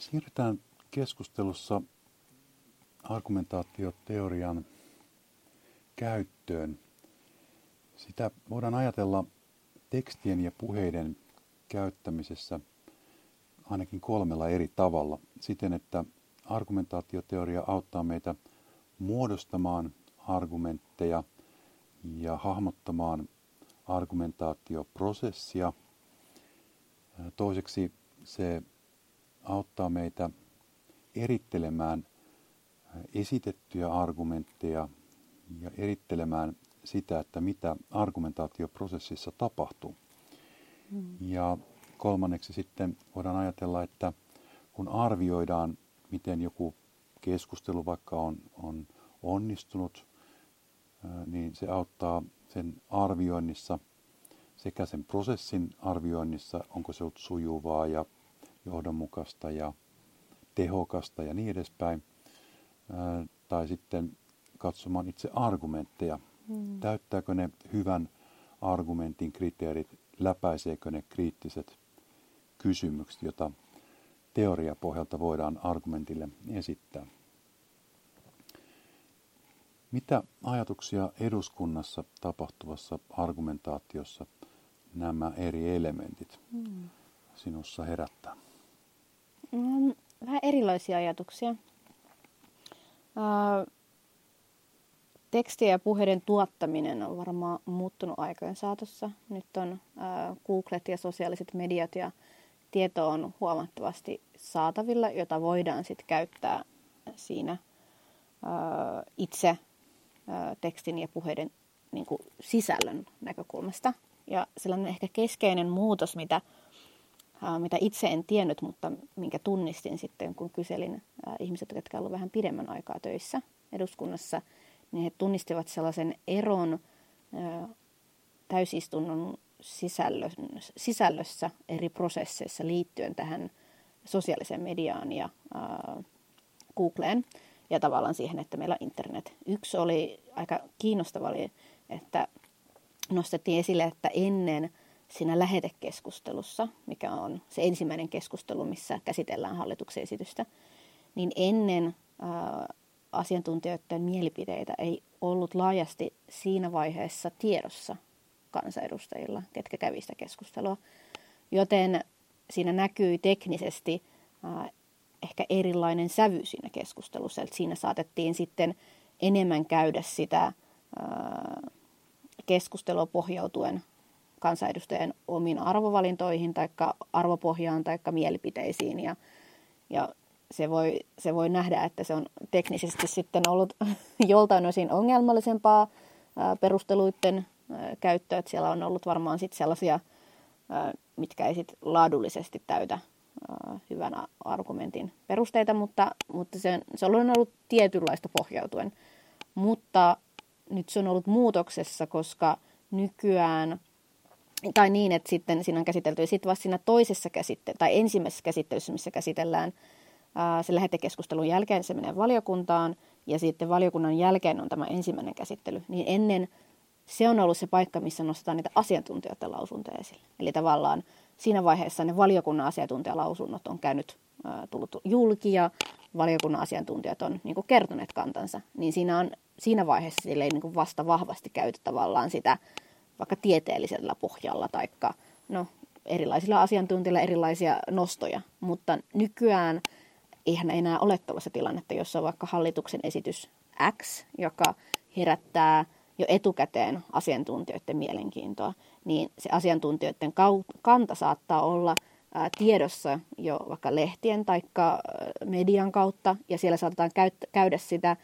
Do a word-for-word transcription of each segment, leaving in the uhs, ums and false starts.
Siirrytään keskustelussa argumentaatioteorian käyttöön. Sitä voidaan ajatella tekstien ja puheiden käyttämisessä ainakin kolmella eri tavalla. Siten, että argumentaatioteoria auttaa meitä muodostamaan argumentteja ja hahmottamaan argumentaatioprosessia. Toiseksi se auttaa meitä erittelemään esitettyjä argumentteja ja erittelemään sitä, että mitä argumentaatioprosessissa tapahtuu. Mm. Ja kolmanneksi sitten voidaan ajatella, että kun arvioidaan, miten joku keskustelu vaikka on, on onnistunut, niin se auttaa sen arvioinnissa sekä sen prosessin arvioinnissa, onko se ollut sujuvaa ja johdonmukaista ja tehokasta ja niin edespäin, tai sitten katsomaan itse argumentteja. Hmm. Täyttääkö ne hyvän argumentin kriteerit, läpäiseekö ne kriittiset kysymykset, joita teoriapohjalta voidaan argumentille esittää. Mitä ajatuksia eduskunnassa tapahtuvassa argumentaatiossa nämä eri elementit hmm. sinussa herättää? Mm, vähän erilaisia ajatuksia. Äh, tekstien ja puheiden tuottaminen on varmaan muuttunut aikojen saatossa. Nyt on äh, Googlet ja sosiaaliset mediat ja tieto on huomattavasti saatavilla, jota voidaan sitten käyttää siinä äh, itse äh, tekstin ja puheiden niin kuin sisällön näkökulmasta. Ja sellainen ehkä keskeinen muutos, mitä mitä itse en tiennyt, mutta minkä tunnistin sitten, kun kyselin ihmiset, jotka ovat vähän pidemmän aikaa töissä eduskunnassa, niin he tunnistivat sellaisen eron täysistunnon sisällössä eri prosesseissa liittyen tähän sosiaaliseen mediaan ja Googleen ja tavallaan siihen, että meillä on internet. Yksi oli aika kiinnostava, oli, että nostettiin esille, että ennen siinä lähetekeskustelussa, mikä on se ensimmäinen keskustelu, missä käsitellään hallituksen esitystä, niin ennen ää, asiantuntijoiden mielipiteitä ei ollut laajasti siinä vaiheessa tiedossa kansanedustajilla, ketkä kävi sitä keskustelua. Joten siinä näkyi teknisesti ää, ehkä erilainen sävy siinä keskustelussa. Eli siinä saatettiin sitten enemmän käydä sitä ää, keskustelua pohjautuen kansanedustajien omiin arvovalintoihin tai arvopohjaan tai mielipiteisiin. Ja, ja se, voi, se voi nähdä, että se on teknisesti sitten ollut joltain osin ongelmallisempaa ää, perusteluiden ää, käyttöä. Että siellä on ollut varmaan sit sellaisia, ää, mitkä ei sit laadullisesti täytä ää, hyvän argumentin perusteita, mutta, mutta se, se on ollut tietynlaista pohjautuen. Mutta nyt se on ollut muutoksessa, koska nykyään tai niin, että sitten siinä on käsitelty, ja sitten vasta siinä toisessa käsittelyssä, tai ensimmäisessä käsittelyssä, missä käsitellään ää, se lähetekeskustelun jälkeen, se menee valiokuntaan, ja sitten valiokunnan jälkeen on tämä ensimmäinen käsittely, niin ennen se on ollut se paikka, missä nostetaan niitä asiantuntijoiden lausuntoja esille. Eli tavallaan siinä vaiheessa ne valiokunnan asiantuntijalausunnot on käynyt, ää, tullut julki, ja valiokunnan asiantuntijat on niin kuin kertoneet kantansa, niin siinä, on, siinä vaiheessa sille ei niin kuin vasta vahvasti käyty tavallaan sitä vaikka tieteellisellä pohjalla tai no, erilaisilla asiantuntijoilla erilaisia nostoja. Mutta nykyään eihän enää ole tällaista tilannetta, jossa on vaikka hallituksen esitys X, joka herättää jo etukäteen asiantuntijoiden mielenkiintoa, niin se asiantuntijoiden kanta saattaa olla ää, tiedossa jo vaikka lehtien tai median kautta, ja siellä saatetaan käydä sitä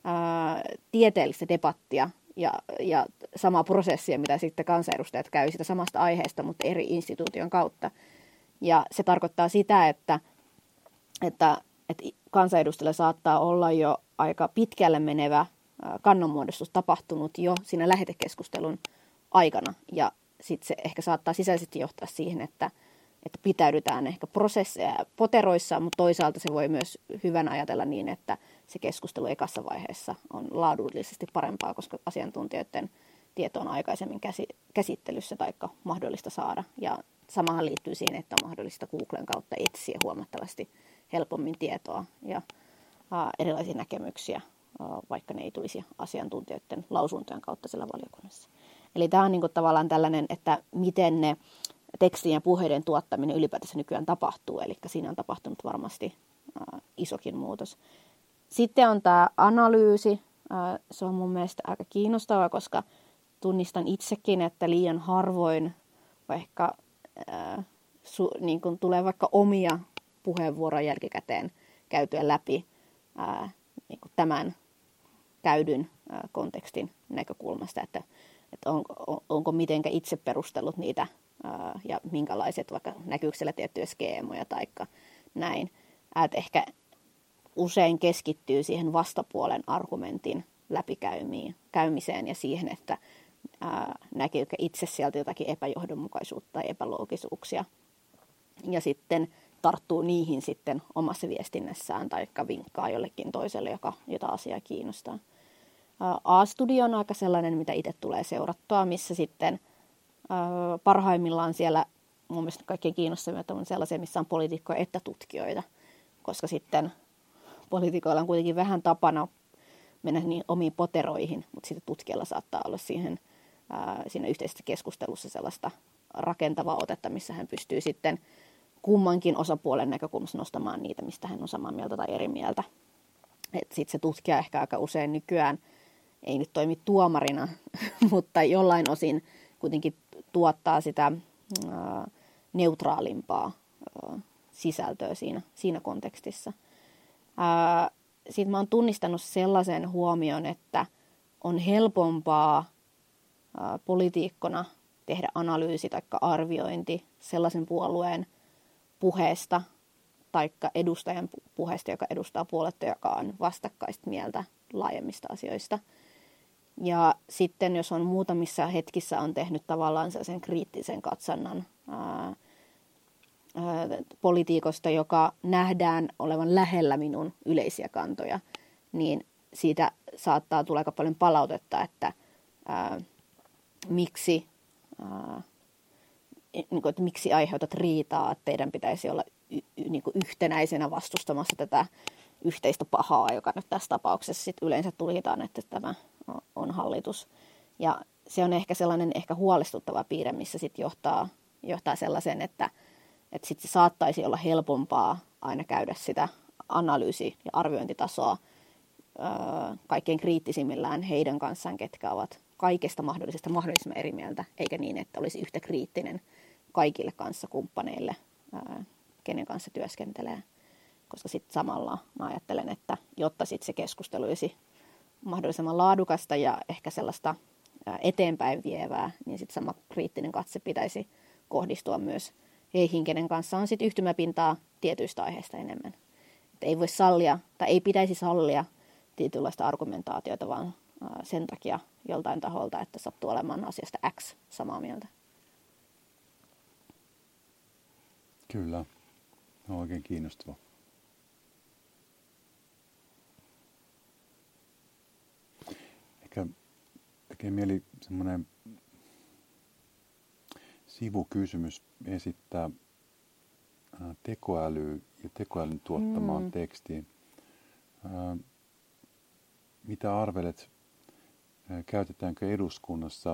ää, tieteellistä debattia, Ja, ja sama prosessia, mitä sitten kansanedustajat käy sitä samasta aiheesta, mutta eri instituution kautta. Ja se tarkoittaa sitä, että, että, että kansanedustajilla saattaa olla jo aika pitkälle menevä kannanmuodostus tapahtunut jo siinä lähetekeskustelun aikana. Ja sitten se ehkä saattaa sisäisesti johtaa siihen, että, että pitäydytään ehkä prosesseja poteroissa, mutta toisaalta se voi myös hyvän ajatella niin, että se keskustelu ekassa vaiheessa on laadullisesti parempaa, koska asiantuntijoiden tieto on aikaisemmin käsittelyssä tai mahdollista saada. Ja samahan liittyy siihen, että on mahdollista Googlen kautta etsiä huomattavasti helpommin tietoa ja ää, erilaisia näkemyksiä, ää, vaikka ne ei tulisi asiantuntijoiden lausuntojen kautta siellä valiokunnassa. Eli tämä on niin kuin tavallaan tällainen, että miten ne tekstin ja puheiden tuottaminen ylipäätänsä nykyään tapahtuu. Eli siinä on tapahtunut varmasti ää, isokin muutos. Sitten on tämä analyysi. Ää, se on mun mielestä aika kiinnostavaa, koska tunnistan itsekin, että liian harvoin vaikka ää, su, niin kun tulee vaikka omia puheenvuoroja jälkikäteen käytyä läpi ää, niin kun tämän käydyn ää, kontekstin näkökulmasta, että, että on, on, onko mitenkä itse perustellut niitä ää, ja minkälaiset, vaikka näkyykö siellä tiettyjä skeemoja tai näin. Että ehkä usein keskittyy siihen vastapuolen argumentin läpikäymiseen ja siihen, että ää, näkyykö itse sieltä jotakin epäjohdonmukaisuutta tai epäloogisuuksia. Ja sitten tarttuu niihin sitten omassa viestinnässään tai vinkkaa jollekin toiselle, joka, jota asia kiinnostaa. A-studio on aika sellainen, mitä itse tulee seurattua, missä sitten ää, parhaimmillaan siellä mun mielestä kaikkein kiinnostavia on sellaisia, missä on poliitikkoja että tutkijoita, koska sitten poliitikoilla on kuitenkin vähän tapana mennä niin omiin poteroihin, mutta sitten tutkijalla saattaa olla siihen, ää, siinä yhteisessä keskustelussa sellaista rakentavaa otetta, missä hän pystyy sitten kummankin osapuolen näkökulmassa nostamaan niitä, mistä hän on samaa mieltä tai eri mieltä. Sitten se tutkija ehkä aika usein nykyään ei nyt toimi tuomarina, mutta jollain osin kuitenkin tuottaa sitä ää, neutraalimpaa ää, sisältöä siinä, siinä kontekstissa. Ää, Sitten mä oon tunnistanut sellaisen huomion, että on helpompaa ää, politiikkona tehdä analyysi tai arviointi sellaisen puolueen puheesta tai edustajan puheesta, joka edustaa puoletta, joka on vastakkaista mieltä laajemmista asioista. Ja sitten jos on muutamissa hetkissä on tehnyt tavallaan sellaisen kriittisen katsannan ää, ää, politiikosta, joka nähdään olevan lähellä minun yleisiä kantoja, niin siitä saattaa tulla aika paljon palautetta, että ää, miksi, ää, niin kuin, että miksi aiheutat riitaa, että teidän pitäisi olla y, y, niin kuin yhtenäisenä vastustamassa tätä yhteistä pahaa, joka nyt tässä tapauksessa sit yleensä tulkitaan, että tämä on hallitus. Ja se on ehkä sellainen ehkä huolestuttava piirre, missä sitten johtaa, johtaa sellaisen, että, että sit se saattaisi olla helpompaa aina käydä sitä analyysi- ja arviointitasoa öö, kaikkein kriittisimmillään heidän kanssaan, ketkä ovat kaikesta mahdollisesta mahdollisimman eri mieltä, eikä niin, että olisi yhtä kriittinen kaikille kanssakumppaneille, öö, kenen kanssa työskentelee. Koska sitten samalla mä ajattelen, että jotta sitten se keskustelu olisi mahdollisimman laadukasta ja ehkä sellaista eteenpäin vievää, niin sitten sama kriittinen katse pitäisi kohdistua myös heihin, kenen kanssa on sitten yhtymäpintaa tietyistä aiheista enemmän. Et ei voi sallia, tai ei pitäisi sallia tietynlaista argumentaatiota, vaan sen takia joltain taholta, että sattuu olemaan asiasta X samaa mieltä. Kyllä, on oikein kiinnostava. Ehkä tekee mieli semmoinen sivukysymys esittää tekoälyä ja tekoälyn tuottamaan mm. tekstiin. Mitä arvelet, käytetäänkö eduskunnassa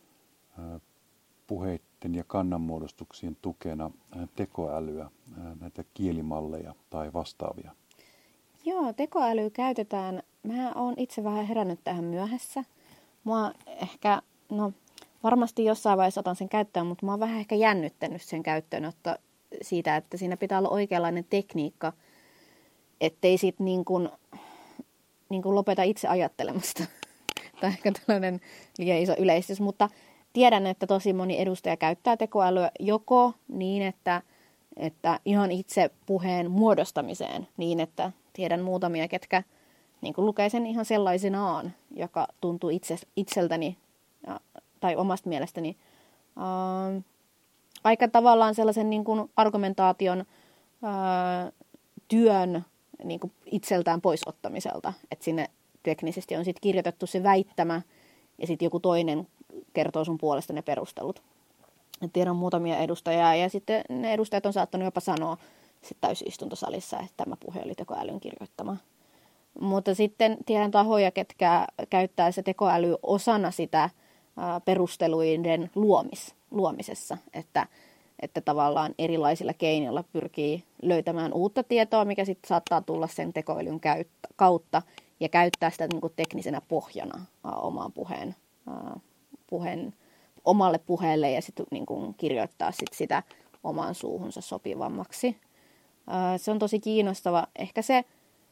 puheiden ja kannanmuodostuksien tukena tekoälyä, näitä kielimalleja tai vastaavia? Joo, tekoälyä käytetään. Mä oon itse vähän herännyt tähän myöhässä. Mua ehkä, no varmasti jossain vaiheessa otan sen käyttöön, mutta mä oon vähän ehkä jännyttänyt sen käyttöönotto siitä, että siinä pitää olla oikeanlainen tekniikka, ettei sit niin kuin, niin kuin lopeta itse ajattelemasta. Tai ehkä tällainen liian iso yleistys, mutta tiedän, että tosi moni edustaja käyttää tekoälyä joko niin, että, että ihan itse puheen muodostamiseen, niin että tiedän muutamia, ketkä niin kuin lukee sen ihan sellaisenaan, joka tuntuu itse, itseltäni ja, tai omasta mielestäni ää, aika tavallaan sellaisen niin kuin argumentaation ää, työn niin kuin itseltään poisottamiselta. Että sinne teknisesti on sitten kirjoitettu se väittämä ja sitten joku toinen kertoo sun puolesta ne perustelut. Et tiedän muutamia edustajia ja sitten ne edustajat on saattanut jopa sanoa sit täysistuntosalissa, että tämä puhe oli tekoälyn kirjoittama. Mutta sitten tiedän tahoja, ketkä käyttää se tekoäly osana sitä perusteluiden luomis, luomisessa, että, että tavallaan erilaisilla keinoilla pyrkii löytämään uutta tietoa, mikä sitten saattaa tulla sen tekoälyn kautta ja käyttää sitä niin kuin teknisenä pohjana omaan puheen, puheen, omalle puheelle ja sitten niin kuin kirjoittaa sit sitä omaan suuhunsa sopivammaksi. Se on tosi kiinnostava. Ehkä se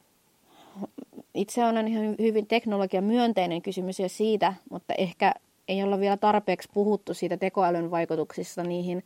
itse on ihan hyvin teknologiamyönteinen kysymys ja siitä, mutta ehkä ei olla vielä tarpeeksi puhuttu siitä tekoälyn vaikutuksista niihin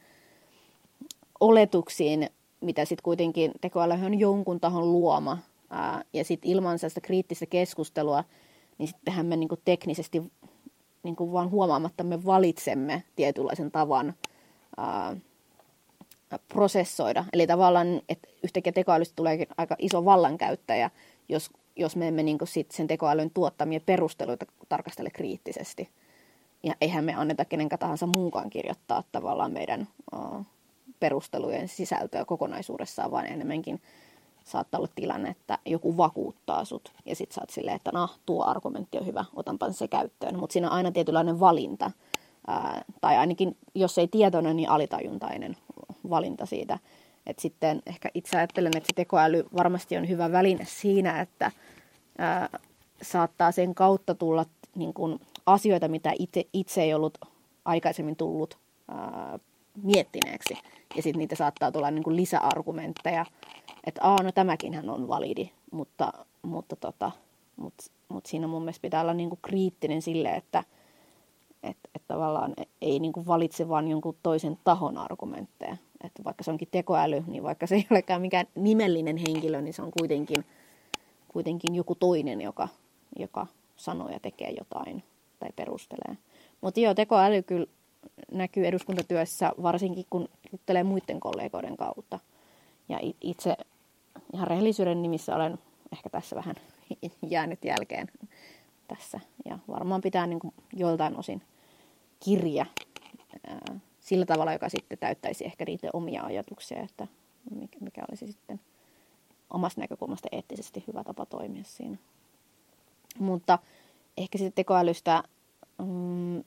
oletuksiin, mitä sitten kuitenkin tekoäly on jonkun tahon luoma. Ää, ja sitten ilman sitä kriittistä keskustelua, niin sittenhän me niinku teknisesti niinku vaan huomaamatta me valitsemme tietynlaisen tavan ää, prosessoida. Eli tavallaan, että yhtäkkiä tekoälystä tuleekin aika iso vallankäyttäjä, jos, jos me emme niinku sit sen tekoälyn tuottamia perusteluita tarkastele kriittisesti. Ja eihän me anneta kenenkä tahansa muunkaan kirjoittaa tavallaan meidän uh, perustelujen sisältöä kokonaisuudessaan, vaan enemmänkin saattaa olla tilanne, että joku vakuuttaa sut. Ja sit sä oot silleen, että nah, tuo argumentti on hyvä, otanpa se käyttöön. Mutta siinä on aina tietynlainen valinta. Uh, tai ainakin, jos ei tietoinen, niin alitajuntainen valinta siitä. Et sitten ehkä itse ajattelen, että se tekoäly varmasti on hyvä väline siinä, että uh, saattaa sen kautta tulla niin kun, asioita, mitä itse, itse ei ollut aikaisemmin tullut ää, miettineeksi. Ja sitten niitä saattaa tulla niin kuin lisäargumentteja, että Aa, no tämäkinhän on validi, mutta, mutta, tota, mutta, mutta siinä mun mielestä pitää olla niin kuin kriittinen sille, että et, et tavallaan ei niin kuin valitse vaan jonkun toisen tahon argumentteja. Että vaikka se onkin tekoäly, niin vaikka se ei olekaan mikään nimellinen henkilö, niin se on kuitenkin, kuitenkin joku toinen, joka, joka sanoo ja tekee jotain tai perustelee. Mutta joo, tekoäly kyllä näkyy eduskuntatyössä, varsinkin kun juttelee muiden kollegoiden kautta. Ja itse ihan rehellisyyden nimissä olen ehkä tässä vähän jäänyt jälkeen tässä. Ja varmaan pitää niin kuin joiltain osin kirja ää, sillä tavalla, joka sitten täyttäisi ehkä niitä omia ajatuksia, että mikä olisi sitten omasta näkökulmasta eettisesti hyvä tapa toimia siinä. Mutta ehkä sitten tekoälystä mm,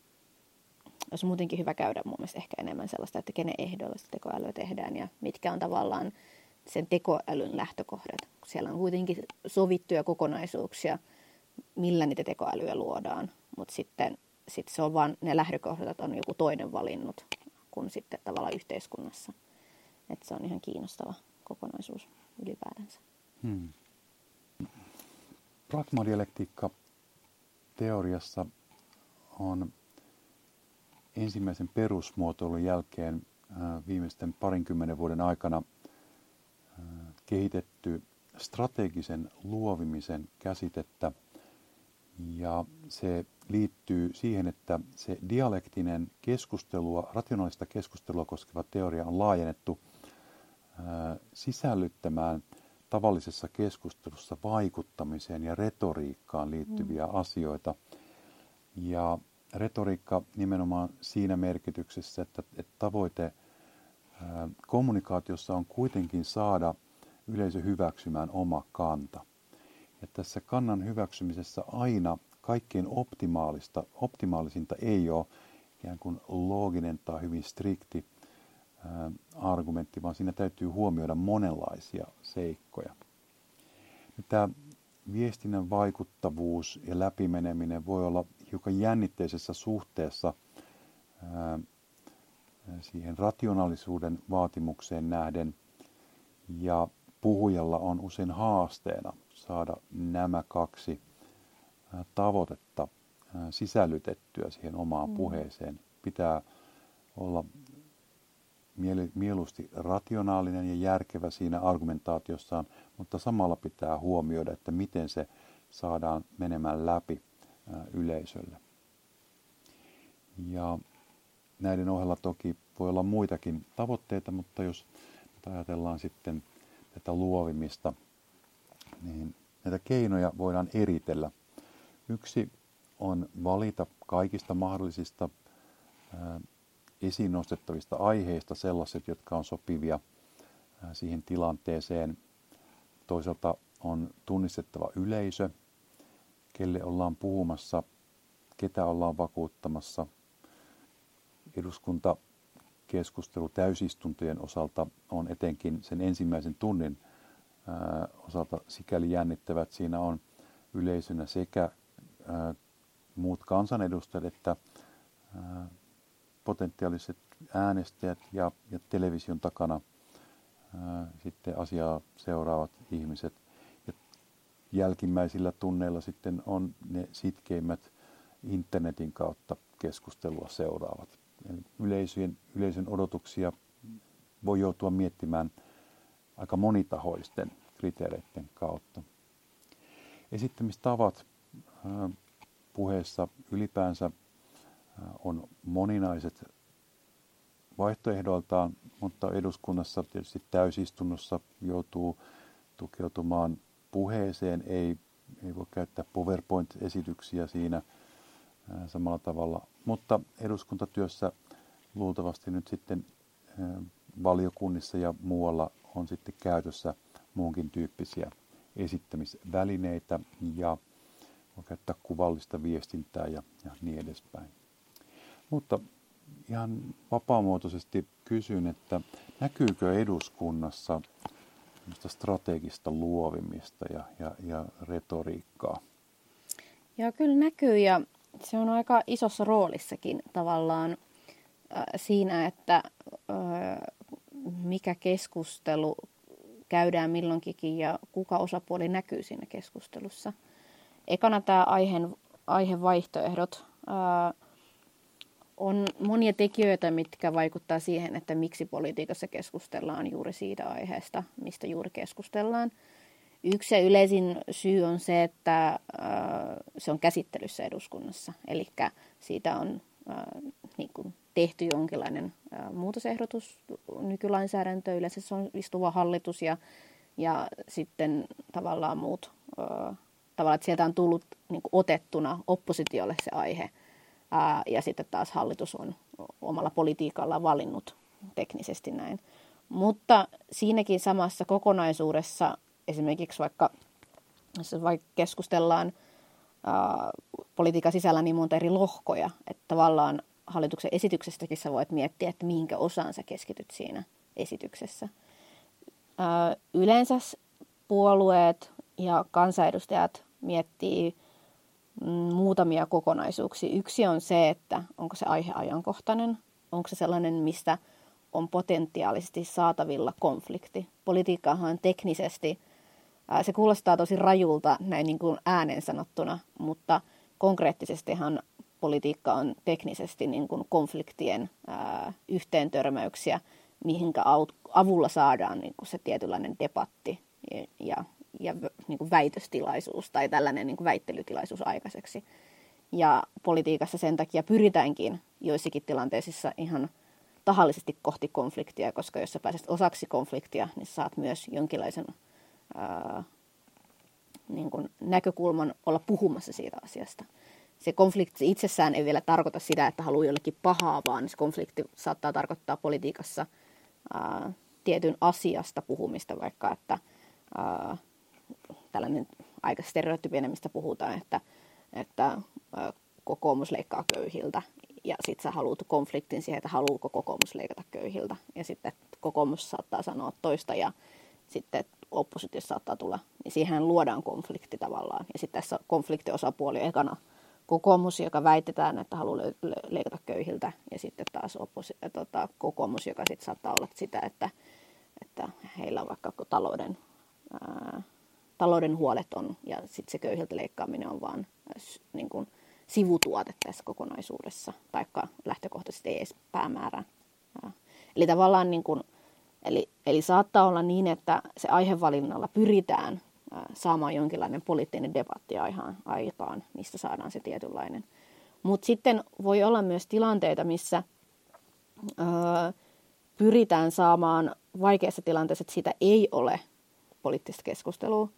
olisi muutenkin hyvä käydä mun mielestä ehkä enemmän sellaista, että kenen ehdoilla sitä tekoälyä tehdään ja mitkä on tavallaan sen tekoälyn lähtökohdat. Siellä on kuitenkin sovittuja kokonaisuuksia, millä niitä tekoälyä luodaan, mutta sitten sit se on vaan, ne lähtökohdat on joku toinen valinnut kuin sitten tavallaan yhteiskunnassa. Että se on ihan kiinnostava kokonaisuus ylipäätänsä. Hmm. Pragmadialektiikka teoriassa on ensimmäisen perusmuotoilun jälkeen viimeisten parinkymmenen vuoden aikana kehitetty strategisen luovimisen käsitettä. Ja se liittyy siihen, että se dialektinen keskustelua, rationaalista keskustelua koskeva teoria on laajennettu sisällyttämään tavallisessa keskustelussa vaikuttamiseen ja retoriikkaan liittyviä mm. asioita. Ja retoriikka nimenomaan siinä merkityksessä, että, että tavoite ää, kommunikaatiossa on kuitenkin saada yleisö hyväksymään oma kanta. Ja tässä kannan hyväksymisessä aina kaikkein optimaalista, optimaalisinta ei ole ikään kuin looginen tai hyvin strikti ää, argumentti, vaan siinä täytyy huomioida monenlaisia seikkoja. Tämä viestinnän vaikuttavuus ja läpimeneminen voi olla hiukan jännitteisessä suhteessa ää, siihen rationaalisuuden vaatimukseen nähden, ja puhujalla on usein haasteena saada nämä kaksi ää, tavoitetta ää, sisällytettyä siihen omaan mm. puheeseen. Pitää olla miele- mieluusti rationaalinen ja järkevä siinä argumentaatiossaan, mutta samalla pitää huomioida, että miten se saadaan menemään läpi ää, yleisölle. Ja näiden ohella toki voi olla muitakin tavoitteita, mutta jos ajatellaan sitten tätä luovimista, niin näitä keinoja voidaan eritellä. Yksi on valita kaikista mahdollisista ää, esiin nostettavista aiheista sellaiset, jotka on sopivia siihen tilanteeseen. Toisaalta on tunnistettava yleisö, kelle ollaan puhumassa, ketä ollaan vakuuttamassa. Eduskuntakeskustelu täysistuntojen osalta on etenkin sen ensimmäisen tunnin ää, osalta sikäli jännittävä, että siinä on yleisönä sekä ää, muut kansanedustajat että ää, potentiaaliset äänestäjät ja, ja television takana ää, sitten asiaa seuraavat ihmiset. Ja jälkimmäisillä tunneilla sitten on ne sitkeimmät internetin kautta keskustelua seuraavat. Eli yleisön, yleisön odotuksia voi joutua miettimään aika monitahoisten kriteereiden kautta. Esittämistavat ää, puheessa ylipäänsä on moninaiset vaihtoehdoiltaan, mutta eduskunnassa tietysti täysistunnossa joutuu tukeutumaan puheeseen, ei, ei voi käyttää PowerPoint-esityksiä siinä ää, samalla tavalla, mutta eduskuntatyössä luultavasti nyt sitten ää, valiokunnissa ja muualla on sitten käytössä muunkin tyyppisiä esittämisvälineitä ja voi käyttää kuvallista viestintää ja, ja niin edespäin. Mutta ihan vapaamuotoisesti kysyn, että näkyykö eduskunnassa strategista luovimista ja, ja, ja retoriikkaa? Ja kyllä näkyy, ja se on aika isossa roolissakin tavallaan äh, siinä, että äh, mikä keskustelu käydään milloinkin ja kuka osapuoli näkyy siinä keskustelussa. Ekana tämä aiheen, aihevaihtoehdot. Äh, on monia tekijöitä, mitkä vaikuttaa siihen, että miksi politiikassa keskustellaan juuri siitä aiheesta, mistä juuri keskustellaan. Yksi ja yleisin syy on se, että äh, se on käsittelyssä eduskunnassa. Eli siitä on äh, niin kuin tehty jonkinlainen äh, muutosehdotus nykylainsäädäntöön. Yleensä se on istuva hallitus ja, ja sitten tavallaan muut, äh, tavallaan, että sieltä on tullut niin kuin otettuna oppositiolle se aihe. Ää, ja sitten taas hallitus on omalla politiikallaan valinnut teknisesti näin. Mutta siinäkin samassa kokonaisuudessa esimerkiksi vaikka, vaikka keskustellaan ää, politiikan sisällä niin monta eri lohkoja, että tavallaan hallituksen esityksestäkin sä voit miettiä, että mihinkä osaan sä keskityt siinä esityksessä. Ää, yleensä puolueet ja kansanedustajat miettii muutamia kokonaisuuksia. Yksi on se, että onko se aihe ajankohtainen, onko se sellainen, mistä on potentiaalisesti saatavilla konflikti. Politiikkahan on teknisesti, se kuulostaa tosi rajulta näin niin kuin ääneen sanottuna, mutta konkreettisestihan politiikka on teknisesti niin kuin konfliktien ää, yhteentörmäyksiä, mihinkä avulla saadaan niin kuin se tietynlainen debatti ja, ja ja niin kuin väitöstilaisuus tai tällainen niin kuin väittelytilaisuus aikaiseksi. Ja politiikassa sen takia pyritäänkin joissakin tilanteissa ihan tahallisesti kohti konfliktia, koska jos sä pääset osaksi konfliktia, niin saat myös jonkinlaisen ää, niin kuin näkökulman olla puhumassa siitä asiasta. Se konflikti itsessään ei vielä tarkoita sitä, että haluaa jollekin pahaa, vaan se konflikti saattaa tarkoittaa politiikassa ää, tietyn asiasta puhumista, vaikka että ää, tällainen aika stereotyypinen, mistä puhutaan, että, että kokoomus leikkaa köyhiltä ja sitten sä haluat konfliktin siihen, että haluuko kokoomus leikata köyhiltä ja sitten kokoomus saattaa sanoa toista ja sitten oppositiossa saattaa tulla, niin siihen luodaan konflikti tavallaan ja sitten tässä konfliktiosapuoli ekana kokoomus, joka väitetään, että haluaa leikata köyhiltä ja sitten taas opposi- tota, kokoomus, joka sitten saattaa olla sitä, että, että heillä on vaikka talouden ää, talouden huolet on, ja sitten se köyhiltä leikkaaminen on vaan niin kuin sivutuote tässä kokonaisuudessa, taikka lähtökohtaisesti ei edes päämäärä. Eli tavallaan, niin kuin, eli, eli saattaa olla niin, että se aihevalinnalla pyritään saamaan jonkinlainen poliittinen debatti aikaan, mistä saadaan se tietynlainen. Mutta sitten voi olla myös tilanteita, missä ö, pyritään saamaan vaikeassa tilanteessa, että siitä ei ole poliittista keskustelua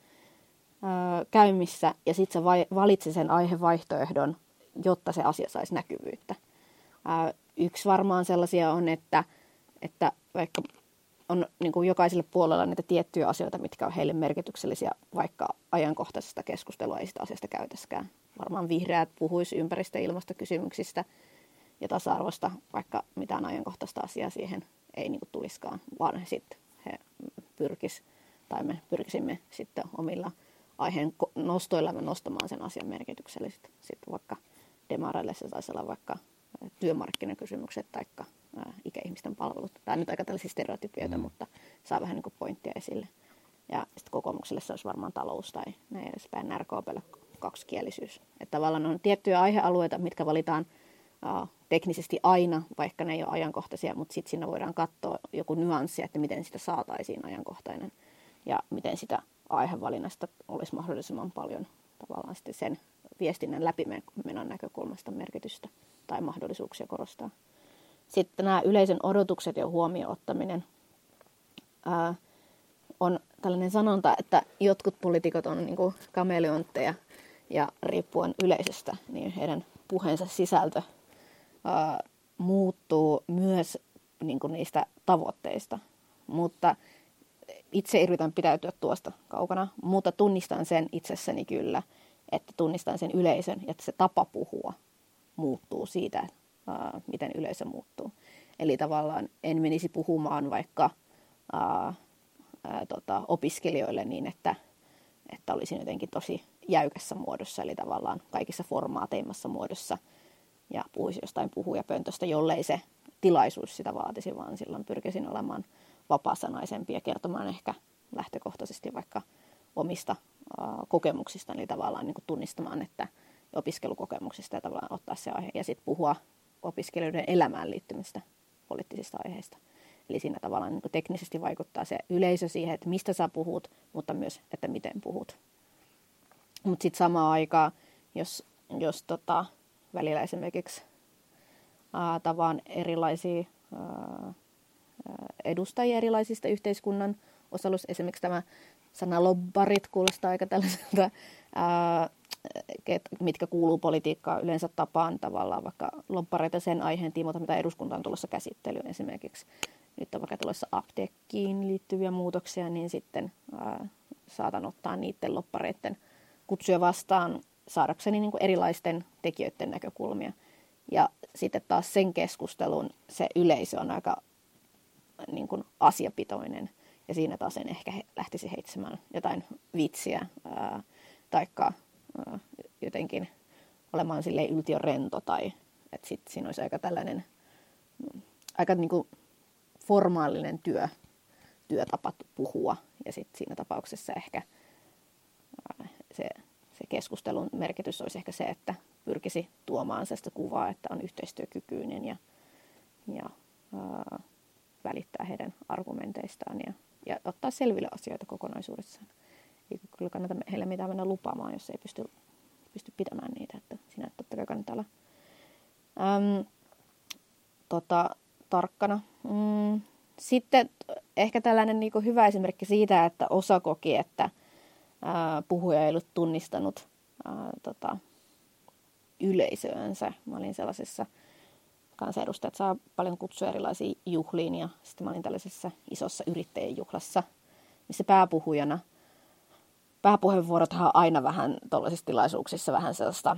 käymissä, ja sitten sä valitse sen aihevaihtoehdon, jotta se asia saisi näkyvyyttä. Yksi varmaan sellaisia on, että, että vaikka on niin kuin jokaiselle puolella niitä tiettyjä asioita, mitkä on heille merkityksellisiä, vaikka ajankohtaisesta keskustelua ei sitä asiasta käytäskään. Varmaan vihreät puhuisi ympäristö- ja ilmastokysymyksistä ja tasa-arvosta, vaikka mitään ajankohtaista asiaa siihen ei niin kuin tulisikaan, vaan sitten he pyrkis, tai me pyrkisimme sitten omilla aiheen nostoillamme nostamaan sen asian merkityksellisyyttä. Sitten vaikka demareille se taisi olla vaikka työmarkkinakysymykset tai ikäihmisten palvelut. Tämä on nyt aika tällaisia stereotypioita, mm. mutta saa vähän niin kuin pointtia esille. Ja sitten kokoomukselle se olisi varmaan talous tai näin edespäin, R K P:lle kaksikielisyys. Että tavallaan on tiettyjä aihealueita, mitkä valitaan uh, teknisesti aina, vaikka ne ei ole ajankohtaisia, mutta sitten siinä voidaan katsoa joku nyanssi, että miten sitä saataisiin ajankohtainen ja miten sitä aihevalinnasta olisi mahdollisimman paljon tavallaan sitten sen viestinnän läpimenon näkökulmasta merkitystä tai mahdollisuuksia korostaa. Sitten nämä yleisön odotukset ja huomioon ottaminen. Ää, on tällainen sanonta, että jotkut poliitikot on niin kuin kameleontteja ja riippuen yleisöstä, niin heidän puheensa sisältö ää, muuttuu myös niin kuin niistä tavoitteista. Mutta itse yritän pitäytyä tuosta kaukana, mutta tunnistan sen itsessäni kyllä, että tunnistan sen yleisön ja että se tapa puhua muuttuu siitä, ää, miten yleisö muuttuu. Eli tavallaan en menisi puhumaan vaikka ää, ää, tota, opiskelijoille niin, että, että olisin jotenkin tosi jäykässä muodossa, eli tavallaan kaikissa formaateimmassa muodossa, ja puhuisi jostain puhujapöntöstä, jollei se tilaisuus sitä vaatisi, vaan silloin pyrkisin olemaan vapaasanaisempi ja kertomaan ehkä lähtökohtaisesti vaikka omista ää, kokemuksista, eli tavallaan niin kuin tunnistamaan, että opiskelukokemuksista ja tavallaan ottaa se aihe ja sitten puhua opiskelijoiden elämään liittymistä poliittisista aiheista. Eli siinä tavallaan niin kuin teknisesti vaikuttaa se yleisö siihen, että mistä sä puhut, mutta myös, että miten puhut. Mutta sitten samaan aikaan, jos, jos tota, välillä esimerkiksi ää, tavaan erilaisia ää, edustajia erilaisista yhteiskunnan osallisuus, esimerkiksi tämä sana lobbarit kuulostaa aika tällaiselta, ää, mitkä kuuluu politiikkaan yleensä tapaan tavallaan vaikka lobbareita sen aiheen tiimoilta, mitä eduskunta on tulossa käsittelyyn esimerkiksi. Nyt on vaikka tulossa apteekkiin liittyviä muutoksia, niin sitten ää, saatan ottaa niiden lobbareiden kutsuja vastaan saadakseni niin kuin erilaisten tekijöiden näkökulmia. Ja sitten taas sen keskustelun se yleisö on aika niin kuin asiapitoinen. Ja siinä taas en ehkä lähtisi heitsemään jotain vitsiä ää, taikka ää, jotenkin olemaan silleen yltiörento. Tai että sitten siinä olisi aika tällainen aika niin kuin formaalinen työ, työtapa puhua. Ja sitten siinä tapauksessa ehkä ää, se, se keskustelun merkitys olisi ehkä se, että pyrkisi tuomaan sitä kuvaa, että on yhteistyökykyinen ja, ja ää, välittää heidän argumenteistaan ja, ja ottaa selville asioita kokonaisuudessaan. Ei kyllä kannata heille mitään mennä lupaamaan, jos ei pysty, pysty pitämään niitä. Että sinä totta kai kannattaa olla äm, tota, tarkkana. Mm, sitten ehkä tällainen niin kuin hyvä esimerkki siitä, että osa koki, että ää, puhuja ei ollut tunnistanut ää, tota, yleisöönsä. Mä olin sellaisessa kansanedustajat saa paljon kutsuja erilaisiin juhliin ja sitten mä olin tällaisessa isossa yrittäjän juhlassa, missä pääpuhujana, pääpuheenvuorothan on aina vähän tuollaisissa tilaisuuksissa vähän sellaista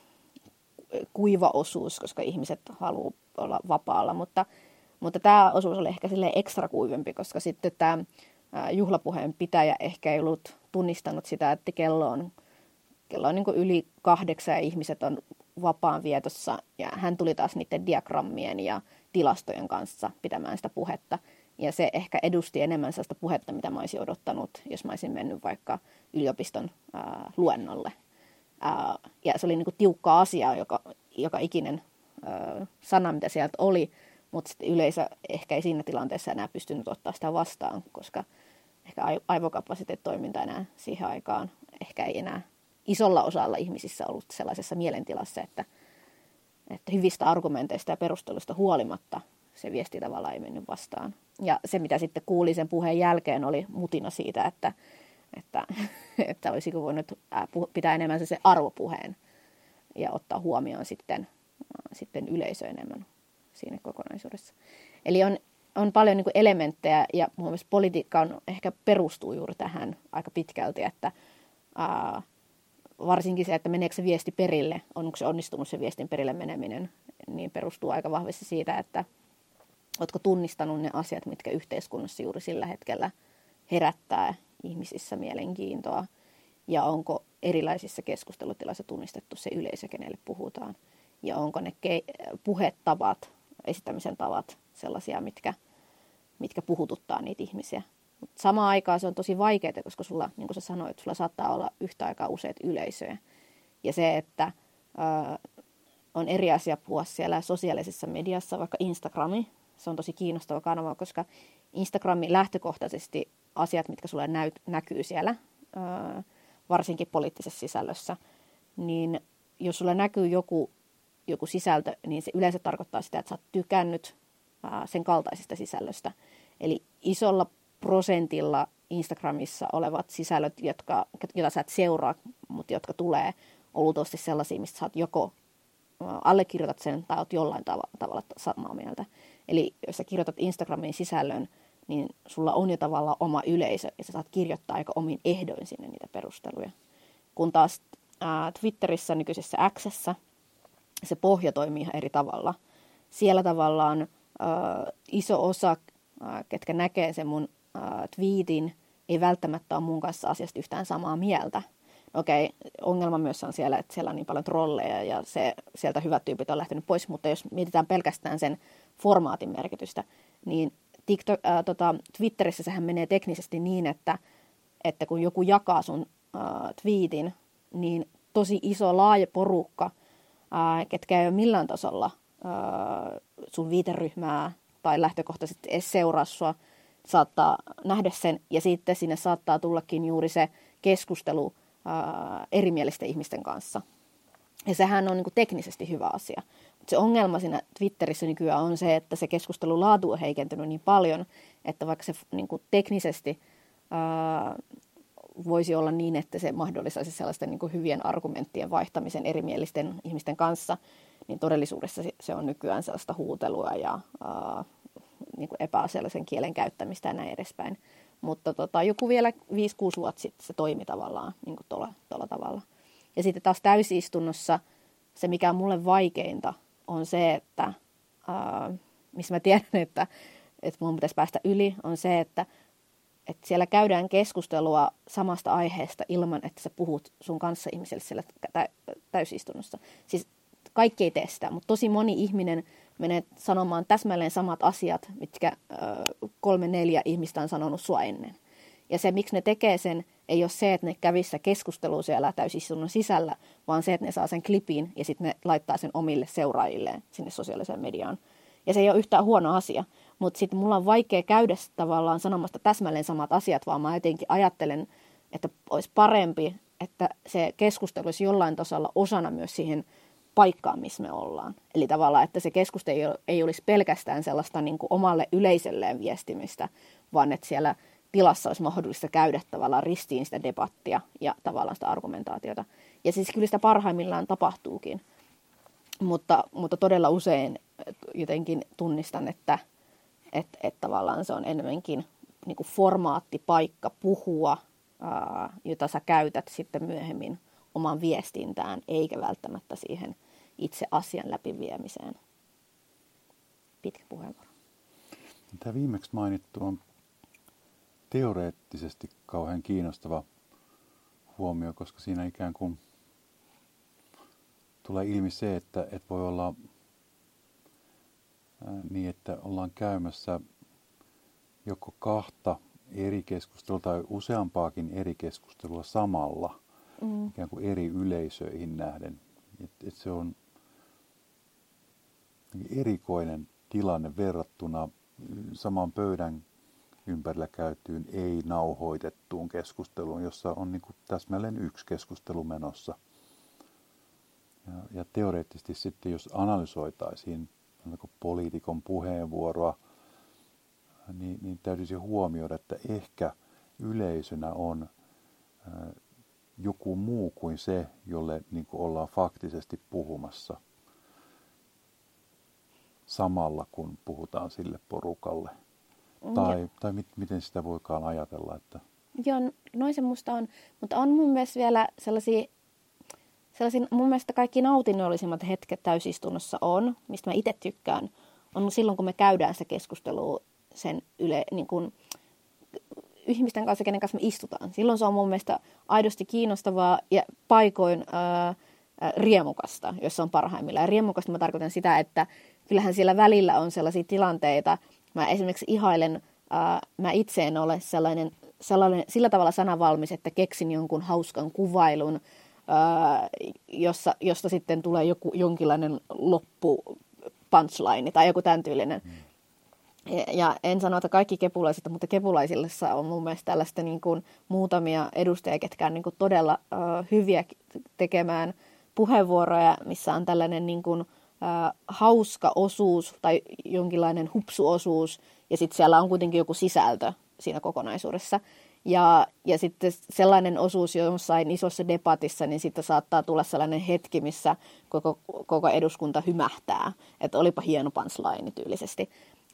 kuiva osuus, koska ihmiset haluaa olla vapaalla, mutta, mutta tämä osuus oli ehkä silleen ekstra kuivempi, koska sitten tämä juhlapuheen pitäjä ehkä ei ollut tunnistanut sitä, että kello on, kello on niin kuin yli kahdeksan ja ihmiset on vapaan vietossa ja hän tuli taas niiden diagrammien ja tilastojen kanssa pitämään sitä puhetta. Ja se ehkä edusti enemmän sellaista puhetta, mitä mä olisin odottanut, jos mä olisin mennyt vaikka yliopiston ää, luennolle. Ää, ja se oli niin kuin tiukka asia, joka, joka ikinen ää, sana, mitä sieltä oli, mutta sitten yleisö ehkä ei siinä tilanteessa enää pystynyt ottaa sitä vastaan, koska ehkä aivokapasiteettitoiminta enää siihen aikaan ehkä ei enää isolla osalla ihmisissä ollut sellaisessa mielentilassa, että, että hyvistä argumenteista ja perusteluista huolimatta se viesti tavallaan ei mennyt vastaan. Ja se, mitä sitten kuuli sen puheen jälkeen, oli mutina siitä, että, että, että olisiko voinut pitää enemmän se arvopuheen ja ottaa huomioon sitten, sitten yleisö enemmän siinä kokonaisuudessa. Eli on on paljon niin kuin elementtejä, ja mun mielestä politiikka on, ehkä perustuu juuri tähän aika pitkälti, että ää, varsinkin se, että meneekö se viesti perille, onko se onnistunut se viestin perille meneminen, niin perustuu aika vahvasti siitä, että oletko tunnistanut ne asiat, mitkä yhteiskunnassa juuri sillä hetkellä herättää ihmisissä mielenkiintoa, ja onko erilaisissa keskustelutiloissa tunnistettu se yleisö, kenelle puhutaan, ja onko ne ke- puhetavat, esittämisen tavat sellaisia, mitkä, mitkä puhututtaa niitä ihmisiä. Mut samaan aikaan se on tosi vaikeaa, koska sulla, niin kuin sä sanoit, sulla saattaa olla yhtä aikaa useat yleisöjä. Ja se, että ää, on eri asia puhua siellä sosiaalisessa mediassa, vaikka Instagrami, se on tosi kiinnostava kanava, koska Instagramin lähtökohtaisesti asiat, mitkä sulle näy- näkyy siellä, ää, varsinkin poliittisessa sisällössä, niin jos sulle näkyy joku, joku sisältö, niin se yleensä tarkoittaa sitä, että sä oot tykännyt ää, sen kaltaisesta sisällöstä. Eli isolla prosentilla Instagramissa olevat sisällöt, jotka, joita sä et seuraa, mutta jotka tulee, on luultavasti sellaisia, mistä sä oot joko allekirjoitat sen tai oot jollain tav- tavalla samaa mieltä. Eli jos sä kirjoitat Instagramin sisällön, niin sulla on jo tavallaan oma yleisö, ja sä saat kirjoittaa aika omin ehdoin sinne niitä perusteluja. Kun taas ää, Twitterissä, nykyisessä X:ssä, se pohja toimii ihan eri tavalla. Siellä tavallaan ää, iso osa, ää, ketkä näkee sen mun ää, tweetin, ei välttämättä ole mun kanssa asiasta yhtään samaa mieltä. Okei, ongelma myös on siellä, että siellä on niin paljon trolleja ja se, sieltä hyvät tyypit on lähtenyt pois, mutta jos mietitään pelkästään sen formaatin merkitystä, niin TikTok, ää, tota, Twitterissä sehän menee teknisesti niin, että, että kun joku jakaa sun ää, tweetin, niin tosi iso laaja porukka, ää, ketkä ei ole millään tasolla ää, sun viiteryhmää tai lähtökohtaisesti edes seuraa sua, saattaa nähdä sen, ja sitten sinne saattaa tullakin juuri se keskustelu ää, erimielisten ihmisten kanssa. Ja sehän on niin kuin teknisesti hyvä asia. Mutta se ongelma siinä Twitterissä nykyään on se, että se keskustelun laatu on heikentynyt niin paljon, että vaikka se niin kuin teknisesti ää, voisi olla niin, että se mahdollistaisi sellaisten niin kuin hyvien argumenttien vaihtamisen erimielisten ihmisten kanssa, niin todellisuudessa se on nykyään sellaista huutelua ja ää, niin kuin epäasiallisen kielen käyttämistä ja näin edespäin. Mutta tota, joku vielä viisi kuusi vuotta sitten se toimi tavallaan niin kuin tuolla, tuolla tavalla. Ja sitten taas täysistunnossa se, mikä on mulle vaikeinta, on se, että ää, missä mä tiedän, että, että mun pitäisi päästä yli, on se, että, että siellä käydään keskustelua samasta aiheesta ilman, että sä puhut sun kanssa ihmiselle siellä täysistunnossa. Siis kaikki ei tee sitä, mutta tosi moni ihminen menee sanomaan täsmälleen samat asiat, mitkä ää, kolme neljä ihmistä on sanonut sua ennen. Ja se, miksi ne tekee sen, ei ole se, että ne kävissä keskustelua siellä täysistunnon sisällä, vaan se, että ne saa sen klipin ja sitten ne laittaa sen omille seuraajilleen sinne sosiaaliseen mediaan. Ja se ei ole yhtään huono asia, mutta sitten mulla on vaikea käydä tavallaan sanomasta täsmälleen samat asiat, vaan mä jotenkin ajattelen, että olisi parempi, että se keskustelu olisi jollain tasolla osana myös siihen paikkaan, missä me ollaan. Eli tavallaan, että se keskustelu ei olisi pelkästään sellaista niin kuin omalle yleisölleen viestimistä, vaan että siellä tilassa olisi mahdollista käydä tavallaan ristiin sitä debattia ja tavallaan sitä argumentaatiota. Ja siis kyllä sitä parhaimmillaan tapahtuukin. Mutta, mutta todella usein jotenkin tunnistan, että, että, että tavallaan se on enemmänkin niin kuin formaattipaikka puhua, ää, jota sä käytät sitten myöhemmin omaan viestintään, eikä välttämättä siihen itse asian läpiviemiseen. Pitkä puheenvuoro. Tämä viimeksi mainittu on teoreettisesti kauhean kiinnostava huomio, koska siinä ikään kuin tulee ilmi se, että, että voi olla niin, että ollaan käymässä joko kahta eri keskustelua tai useampaakin eri keskustelua samalla, mm. ikään kuin eri yleisöihin nähden. Että et se on erikoinen tilanne verrattuna saman pöydän ympärillä käytyyn ei-nauhoitettuun keskusteluun, jossa on niin kuin täsmälleen yksi keskustelu menossa. Ja, ja teoreettisesti sitten, jos analysoitaisiin poliitikon puheenvuoroa, niin, niin täytyisi huomioida, että ehkä yleisönä on ää, joku muu kuin se, jolle niin kuin ollaan faktisesti puhumassa samalla, kun puhutaan sille porukalle. Tai, tai mit, miten sitä voikaan ajatella? Että... Joo, noin se musta on. Mutta on mun mielestä vielä sellaisia, sellaisia mun mielestä kaikki nautinnollisimmat hetket täysistunnossa on, mistä mä itse tykkään, on silloin, kun me käydään sitä keskustelua sen yle, niin kuin, ihmisten kanssa, kenen kanssa me istutaan. Silloin se on mun mielestä aidosti kiinnostavaa ja paikoin ää, ää, riemukasta, jos se on parhaimmillaan. Ja riemukasta mä tarkoitan sitä, että kyllähän siellä välillä on sellaisia tilanteita. Mä esimerkiksi ihailen, ää, mä itse en ole sellainen, sellainen, sillä tavalla sanavalmis, että keksin jonkun hauskan kuvailun, ää, jossa, josta sitten tulee joku, jonkinlainen loppu punchline tai joku tämän tyylinen. Mm. Ja en sano, että kaikki kepulaiset, mutta kepulaisilla on mun mielestä tällaista niin kuin muutamia edustajia, ketkä on niin kuin todella uh, hyviä tekemään puheenvuoroja, missä on tällainen niin kuin, uh, hauska osuus tai jonkinlainen hupsuosuus, ja sitten siellä on kuitenkin joku sisältö siinä kokonaisuudessa. Ja, ja sitten sellainen osuus jossain isossa debatissa, niin sitten saattaa tulla sellainen hetki, missä koko, koko eduskunta hymähtää, että olipa hieno punchline tyylisesti.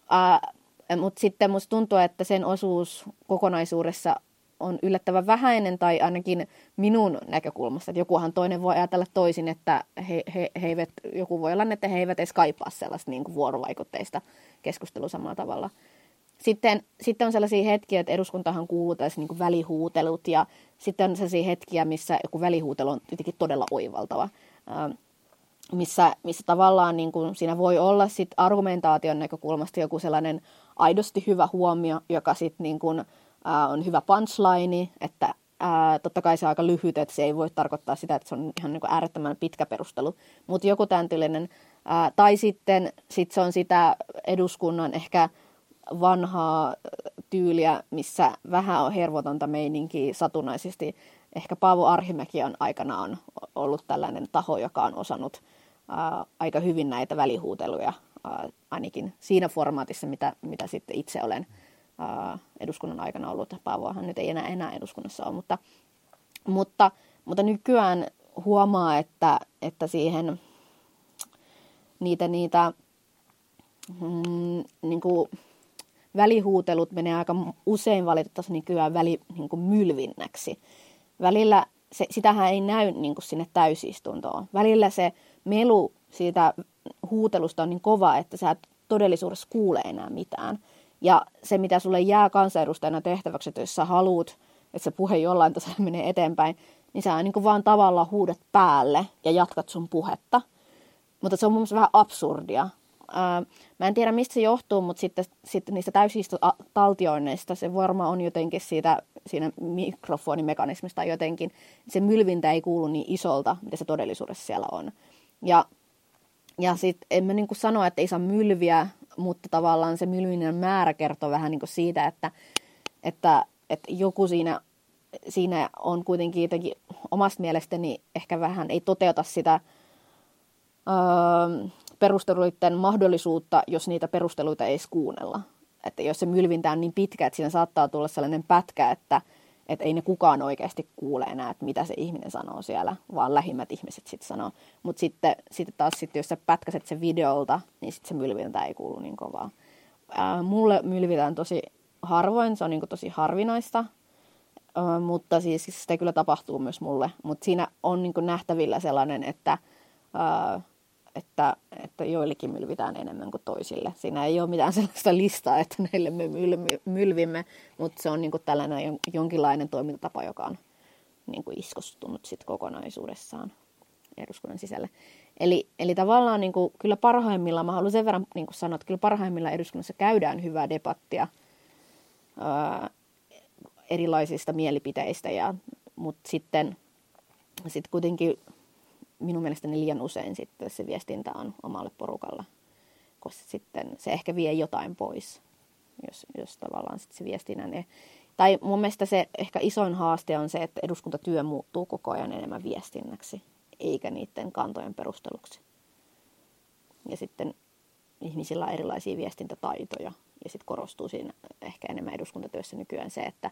Uh, mutta sitten musta tuntuu, että sen osuus kokonaisuudessa on yllättävän vähäinen, tai ainakin minun näkökulmasta. Että jokuhan toinen voi ajatella toisin, että he, he, he eivät, joku voi olla, että he eivät edes kaipaa sellaista niin kuin vuorovaikutteista keskustelua samalla tavalla. Sitten, sitten on sellaisia hetkiä, että eduskuntahan kuuluu tällaisia niin kuin välihuutelut, ja sitten on sellaisia hetkiä, missä joku välihuutelu on jotenkin todella oivaltava. Uh, Missä, missä tavallaan niin kuin siinä voi olla sit argumentaation näkökulmasta joku sellainen aidosti hyvä huomio, joka sitten niin kuin, äh, on hyvä punchline, että äh, totta kai se on aika lyhyt, että se ei voi tarkoittaa sitä, että se on ihan niin kuin äärettömän pitkä perustelu, mutta joku tämän tyylinen, äh, tai sitten sit se on sitä eduskunnan ehkä vanhaa tyyliä, missä vähän on hervotonta meininkiä satunnaisesti. Ehkä Paavo Arhimäki on aikanaan ollut tällainen taho, joka on osannut ää, aika hyvin näitä välihuuteluja, ää, ainakin siinä formaatissa, mitä, mitä sitten itse olen ää, eduskunnan aikana ollut. Paavoahan nyt ei enää, enää eduskunnassa ole, mutta, mutta, mutta nykyään huomaa, että, että siihen niitä, niitä mm, niin kuin välihuutelut menee aika usein valitettavasti nykyään väli, niin kuin mylvinnäksi. Välillä se, sitähän ei näy niin kuin sinne täysistuntoon. Välillä se melu siitä huutelusta on niin kova, että sä et todellisuudessa kuule enää mitään. Ja se, mitä sulle jää kansanedustajana tehtäväksi, että jos sä haluut, että se puhe jollain tasolla menee eteenpäin, niin sä niin kuin vaan tavallaan huudat päälle ja jatkat sun puhetta. Mutta se on mun mielestä vähän absurdia. Ää, mä en tiedä, mistä se johtuu, mutta sitten, sitten niistä täysistuntotaltioinneista se varmaan on jotenkin siitä, siinä mikrofonimekanismista tai jotenkin. Se mylvintä ei kuulu niin isolta, mitä se todellisuudessa siellä on. Ja, ja sitten en mä niin kuin sano, että ei saa mylviä, mutta tavallaan se mylvinen määrä kertoo vähän niin kuin siitä, että, että, että joku siinä, siinä on kuitenkin jotenkin omasta mielestäni ehkä vähän ei toteuta sitä Öö, perusteluiden mahdollisuutta, jos niitä perusteluita ei edes kuunnella. Että jos se mylvintä on niin pitkä, että siinä saattaa tulla sellainen pätkä, että, että ei ne kukaan oikeasti kuule enää, että mitä se ihminen sanoo siellä, vaan lähimmät ihmiset sitten sanoo. Mutta sitten, sitten taas, sitten, jos sä pätkäset sen videolta, niin sitten se mylvintä ei kuulu niin kovaa. Ää, mulle mylvitään tosi harvoin, se on niin kuin tosi harvinaista, ää, mutta siis sitä kyllä tapahtuu myös mulle. Mutta siinä on niin kuin nähtävillä sellainen, että ää, Että, että joillekin mylvitään enemmän kuin toisille. Siinä ei ole mitään sellaista listaa, että näille me mylvimme, mutta se on niin kuin tällainen jonkinlainen toimintatapa, joka on niin kuin iskostunut sit kokonaisuudessaan eduskunnan sisälle. Eli, eli tavallaan niin kuin, kyllä parhaimmillaan, mä haluan sen verran niin kuin sanoa, että kyllä parhaimmillaan eduskunnassa käydään hyvää debattia ää, erilaisista mielipiteistä, ja, mutta sitten sit kuitenkin minun mielestäni liian usein sitten se viestintä on omalle porukalla, koska sitten se ehkä vie jotain pois, jos, jos tavallaan sitten se viestinnän... E- tai mun mielestä se ehkä isoin haaste on se, että eduskuntatyö muuttuu koko ajan enemmän viestinnäksi, eikä niiden kantojen perusteluksi. Ja sitten ihmisillä on erilaisia viestintätaitoja, ja sitten korostuu siinä ehkä enemmän eduskuntatyössä nykyään se, että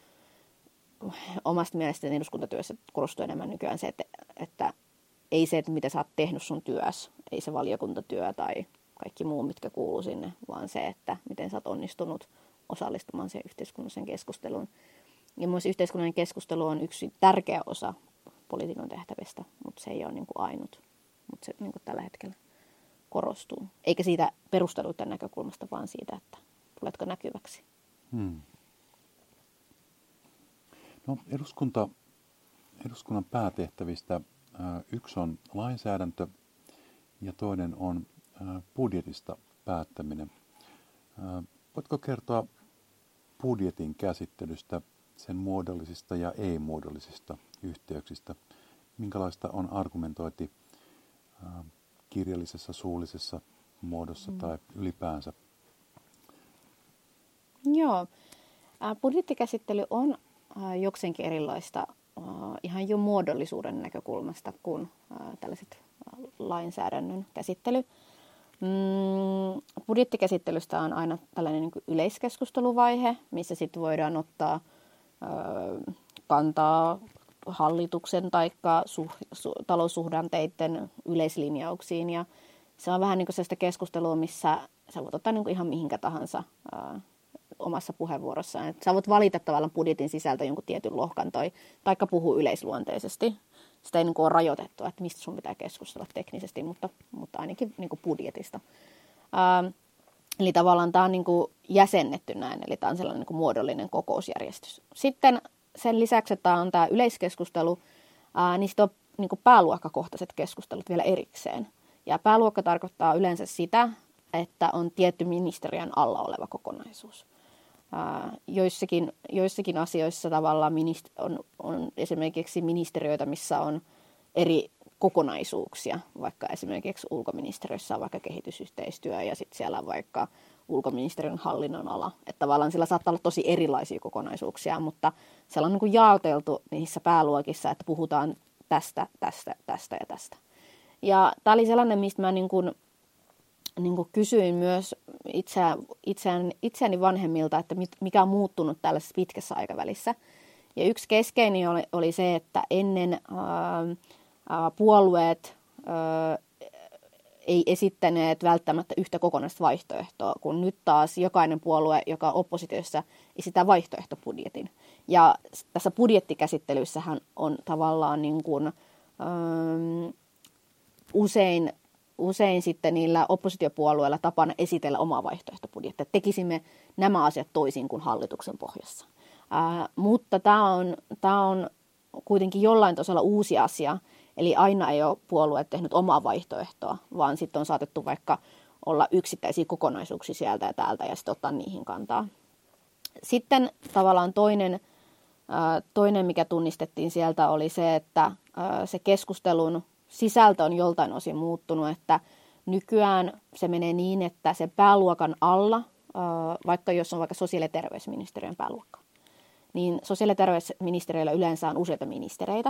omasta mielestäni eduskuntatyössä korostuu enemmän nykyään se, että, että ei se, että miten sä oot tehnyt sun työs, ei se valiokuntatyö tai kaikki muu, mitkä kuuluu sinne, vaan se, että miten sä oot onnistunut osallistumaan siihen yhteiskunnalliseen keskusteluun. Ja myös yhteiskunnallinen keskustelu on yksi tärkeä osa poliitikon tehtävistä, mutta se ei ole niin kuin ainut, mutta se niin kuin tällä hetkellä korostuu. Eikä siitä perusteluiden näkökulmasta, vaan siitä, että tuletko näkyväksi. Hmm. No, eduskunta, eduskunnan päätehtävistä ää, yksi on lainsäädäntö ja toinen on ää, budjetista päättäminen. Ää, voitko kertoa budjetin käsittelystä, sen muodollisista ja ei-muodollisista yhteyksistä? Minkälaista on argumentointi ää, kirjallisessa, suullisessa muodossa mm. tai ylipäänsä? Joo. Budjettikäsittely on jokseenkin erilaista ihan jo muodollisuuden näkökulmasta kuin tällaiset lainsäädännön käsittely. Budjettikäsittelystä on aina tällainen niin kuin yleiskeskusteluvaihe, missä sitten voidaan ottaa kantaa hallituksen tai taloussuhdanteiden yleislinjauksiin. Ja se on vähän niin kuin sellaista keskustelua, missä sä voit ottaa niin kuin ihan mihinkä tahansa ää, omassa puheenvuorossaan. Et sä voit valita tavallaan budjetin sisältä jonkun tietyn lohkan tai taikka puhua yleisluonteisesti. Sitä ei niin kuin ole rajoitettu, että mistä sun pitää keskustella teknisesti, mutta, mutta ainakin niin kuin budjetista. Ää, eli tavallaan tämä on niin kuin jäsennetty näin, eli tämä on sellainen niin kuin muodollinen kokousjärjestys. Sitten sen lisäksi, että tämä on tämä yleiskeskustelu, ää, niin sitten on niin kuin pääluokkakohtaiset keskustelut vielä erikseen. Ja pääluokka tarkoittaa yleensä sitä, että on tietty ministeriön alla oleva kokonaisuus. Ää, joissakin, joissakin asioissa tavallaan minist- on, on esimerkiksi ministeriöitä, missä on eri kokonaisuuksia. Vaikka esimerkiksi ulkoministeriössä on vaikka kehitysyhteistyö ja sitten siellä on vaikka ulkoministeriön hallinnonala. Että tavallaan sillä saattaa olla tosi erilaisia kokonaisuuksia, mutta siellä on niin kuin jaoteltu niissä pääluokissa, että puhutaan tästä, tästä, tästä ja tästä. Ja tämä oli sellainen, mistä mä niin kuin, niin kuin kysyin myös itseä, itseäni, itseäni vanhemmilta, että mikä on muuttunut tällaisessa pitkässä aikavälissä. Ja yksi keskeinen oli, oli se, että ennen ää, ää, puolueet ää, ei esittäneet välttämättä yhtä kokonaista vaihtoehtoa, kun nyt taas jokainen puolue, joka on oppositiossa, esittää vaihtoehtobudjetin. Ja tässä budjettikäsittelyssähän on tavallaan niin kuin, ää, usein, usein sitten niillä oppositiopuolueilla tapana esitellä omaa vaihtoehtobudjettia. Tekisimme nämä asiat toisin kuin hallituksen pohjassa. Ää, mutta tämä on, tämä on kuitenkin jollain tasolla uusi asia. Eli aina ei ole puolueet tehnyt omaa vaihtoehtoa, vaan sitten on saatettu vaikka olla yksittäisiä kokonaisuuksia sieltä ja täältä ja sitten ottaa niihin kantaa. Sitten tavallaan toinen, ää, toinen, mikä tunnistettiin sieltä, oli se, että ää, se keskustelun sisältö on joltain osin muuttunut, että nykyään se menee niin, että sen pääluokan alla, vaikka jos on vaikka sosiaali- ja terveysministeriön pääluokka, niin sosiaali- ja terveysministeriöllä yleensä on useita ministereitä,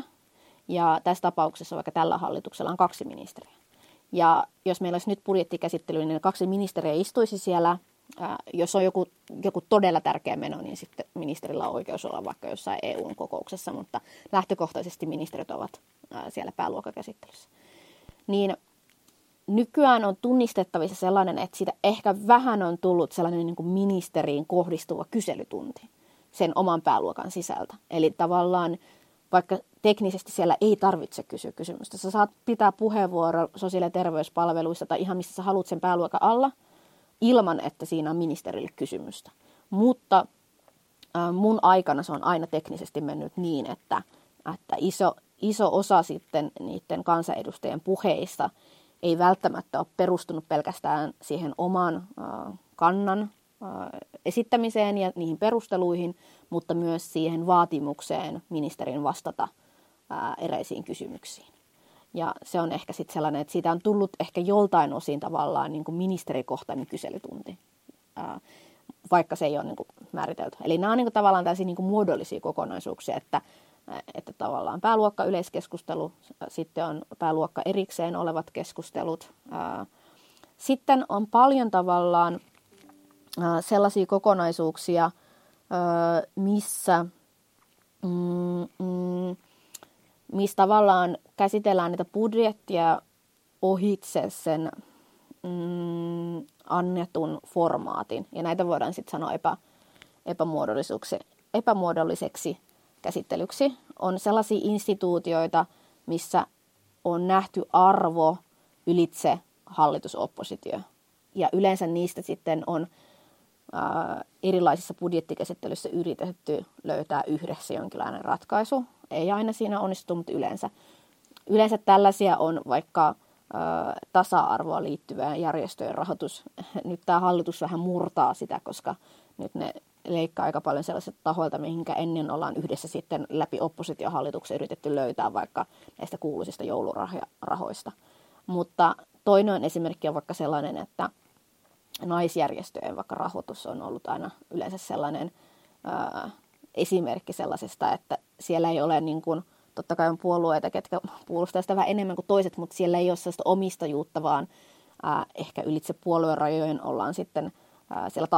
ja tässä tapauksessa vaikka tällä hallituksella on kaksi ministeriä. Ja jos meillä olisi nyt budjettikäsittely, niin kaksi ministeriä istuisi siellä. Jos on joku, joku todella tärkeä meno, niin sitten ministerillä on oikeus olla vaikka jossain E U-kokouksessa, mutta lähtökohtaisesti ministerit ovat siellä pääluokkakäsittelyssä. Niin nykyään on tunnistettavissa sellainen, että siitä ehkä vähän on tullut sellainen niin kuin ministeriin kohdistuva kyselytunti sen oman pääluokan sisältä. Eli tavallaan vaikka teknisesti siellä ei tarvitse kysyä kysymystä. Sä saat pitää puheenvuoro sosiaali- ja terveyspalveluista tai ihan missä sä haluat sen pääluokan alla, ilman, että siinä on ministerille kysymystä. Mutta äh, mun aikana se on aina teknisesti mennyt niin, että, että iso, iso osa sitten niiden kansanedustajien puheista ei välttämättä ole perustunut pelkästään siihen oman äh, kannan äh, esittämiseen ja niihin perusteluihin, mutta myös siihen vaatimukseen ministerin vastata äh, eräisiin kysymyksiin. Ja se on ehkä sitten sellainen, että siitä on tullut ehkä joltain osin tavallaan niin kuin ministerikohtainen kyselytunti, ää, vaikka se ei ole niin kuin määritelty. Eli nämä on niin kuin tavallaan tällaisia niin kuin muodollisia kokonaisuuksia, että, että tavallaan pääluokka yleiskeskustelu, sitten on pääluokka erikseen olevat keskustelut. Ää, sitten on paljon tavallaan ää, sellaisia kokonaisuuksia, ää, missä... Mm, mm, missä tavallaan käsitellään niitä budjettia ohitse sen mm, annetun formaatin. Ja näitä voidaan sitten sanoa epä, epämuodolliseksi, epämuodolliseksi käsittelyksi. On sellaisia instituutioita, missä on nähty arvo ylitse hallitusoppositio. Ja yleensä niistä sitten on ää, erilaisissa budjettikäsittelyissä yritetty löytää yhdessä jonkinlainen ratkaisu. Ei aina siinä onnistu, mutta yleensä. Yleensä tällaisia on vaikka ää, tasa-arvoa liittyvä järjestöjen rahoitus. Nyt tämä hallitus vähän murtaa sitä, koska nyt ne leikkaa aika paljon sellaiset tahoilta, mihinkä ennen ollaan yhdessä sitten läpi oppositiohallituksen yritetty löytää vaikka näistä kuuluisista joulurahoista. Mutta toinen esimerkki on vaikka sellainen, että naisjärjestöjen vaikka rahoitus on ollut aina yleensä sellainen ää, esimerkki sellaisesta, että siellä ei ole niin kuin, totta kai on puolueita, ketkä puolustaa sitä vähän enemmän kuin toiset, mutta siellä ei ole sellaista omistajuutta, vaan ää, ehkä ylitse puolueen rajojen ollaan sitten ää, siellä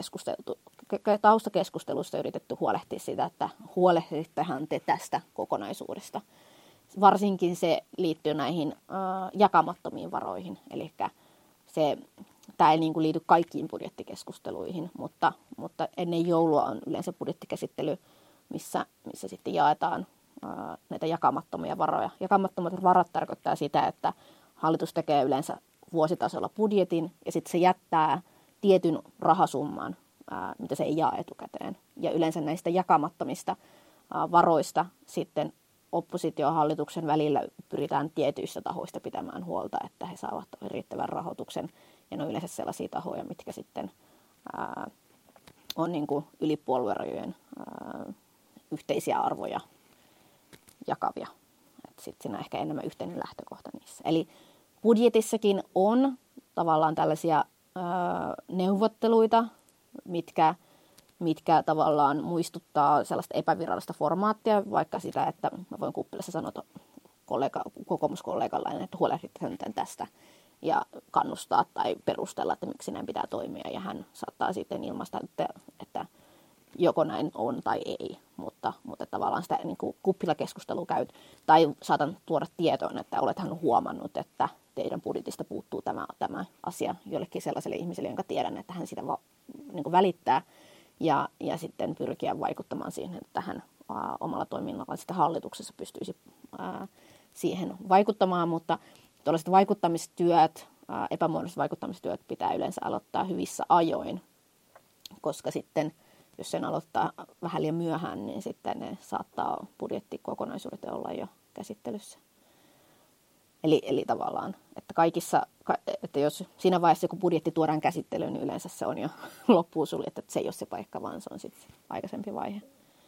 taustakeskustelussa yritetty huolehtia siitä, että huolehdittehan te tästä kokonaisuudesta. Varsinkin se liittyy näihin ää, jakamattomiin varoihin, eli se, tämä ei niin kuin liity kaikkiin budjettikeskusteluihin, mutta, mutta ennen joulua on yleensä budjettikäsittely, missä, missä sitten jaetaan ää, näitä jakamattomia varoja. Jakamattomat varat tarkoittaa sitä, että hallitus tekee yleensä vuositasolla budjetin ja sitten se jättää tietyn rahasumman, ää, mitä se ei jaa etukäteen. Ja yleensä näistä jakamattomista ää, varoista sitten oppositiohallituksen välillä pyritään tietyistä tahoista pitämään huolta, että he saavat riittävän rahoituksen. Ja ne on yleensä sellaisia tahoja, mitkä sitten ää, on niin kuin yli puoluerajojen ää, yhteisiä arvoja jakavia. Sitten siinä on ehkä enemmän yhteinen lähtökohta niissä. Eli budjetissakin on tavallaan tällaisia ää, neuvotteluita, mitkä mitkä tavallaan muistuttaa sellaista epävirallista formaattia, vaikka sitä, että mä voin kuppilassa sanoa kollega, kokoomuskollegallani, että huolehditte tästä ja kannustaa tai perustella, että miksi näin pitää toimia. Ja hän saattaa sitten ilmaista, että, että joko näin on tai ei, mutta, mutta tavallaan sitä niin kuin kuppilakeskustelua käyt. Tai saatan tuoda tietoon, että olethan huomannut, että teidän budjetista puuttuu tämä, tämä asia jollekin sellaiselle ihmiselle, jonka tiedän, että hän sitä va, niin kuin välittää. Ja, ja sitten pyrkiä vaikuttamaan siihen, että hän ää, omalla toiminnallaan sitä hallituksessa pystyisi ää, siihen vaikuttamaan, mutta tuollaiset vaikuttamistyöt, ää, epämuodolliset vaikuttamistyöt pitää yleensä aloittaa hyvissä ajoin, koska sitten, jos sen aloittaa vähän liian myöhään, niin sitten ne saattaa budjettikokonaisuudet olla jo käsittelyssä. Eli, eli tavallaan, että kaikissa, että jos siinä vaiheessa kun budjetti tuodaan käsittelyyn, niin yleensä se on jo loppuun suljettu, että se ei ole se paikka, vaan se on sitten aikaisempi vaihe.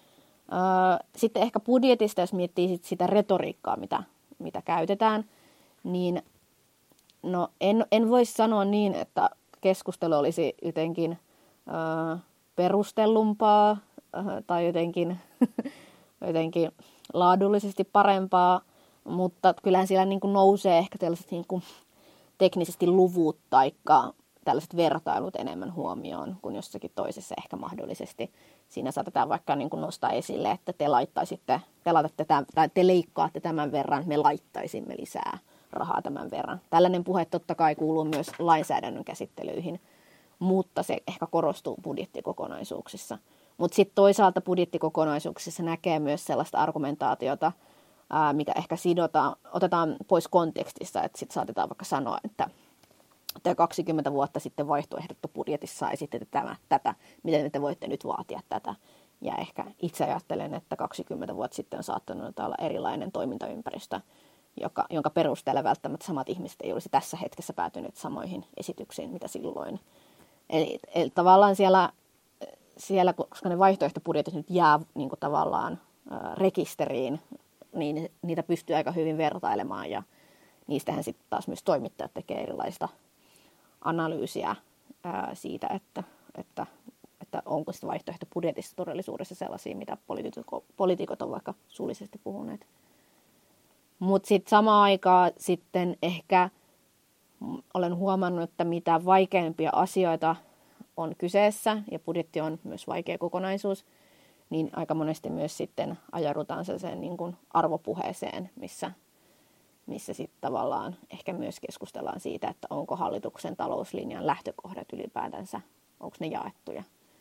Sitten ehkä budjetista, jos miettii sit sitä retoriikkaa, mitä, mitä käytetään, niin no en, en voi sanoa niin, että keskustelu olisi jotenkin äh, perustellumpaa äh, tai jotenkin, jotenkin laadullisesti parempaa, mutta kyllähän siellä niin kuin nousee ehkä tällaiset niin kuin teknisesti luvut tai tällaiset vertailut enemmän huomioon kuin jossakin toisessa ehkä mahdollisesti. Siinä saatetaan vaikka niin kuin nostaa esille, että te laittaisitte, te, laitatte tämän, tai te leikkaatte tämän verran, me laittaisimme lisää rahaa tämän verran. Tällainen puhe totta kai kuuluu myös lainsäädännön käsittelyihin, mutta se ehkä korostuu budjettikokonaisuuksissa. Mutta sitten toisaalta budjettikokonaisuuksissa näkee myös sellaista argumentaatiota, ää, mikä ehkä sidotaan, otetaan pois kontekstista, että sitten saatetaan vaikka sanoa, että te kaksikymmentä vuotta sitten vaihtoehdotto-budjetissa esititte tämä, tätä, miten te voitte nyt vaatia tätä. Ja ehkä itse ajattelen, että kaksikymmentä vuotta sitten on saattanut olla erilainen toimintaympäristö, joka, jonka perusteella välttämättä samat ihmiset ei olisi tässä hetkessä päätyneet samoihin esityksiin, mitä silloin. Eli, eli tavallaan siellä, siellä, koska ne vaihtoehtobudjetit nyt jää niin kuin tavallaan ä, rekisteriin, niin niitä pystyy aika hyvin vertailemaan ja niistähän sitten taas myös toimittajat tekee erilaista analyysiä ää, siitä, että, että, että onko sitten vaihtoehtobudjetissa todellisuudessa sellaisia, mitä poliitikot, poliitikot on vaikka suullisesti puhuneet. Mutta sitten samaan aikaan sitten ehkä olen huomannut, että mitä vaikeampia asioita on kyseessä, ja budjetti on myös vaikea kokonaisuus, niin aika monesti myös sitten ajaudutaan sellaiseen niin kuin arvopuheeseen, missä missä sitten tavallaan ehkä myös keskustellaan siitä, että onko hallituksen talouslinjan lähtökohdat ylipäätänsä, onko ne jaettuja.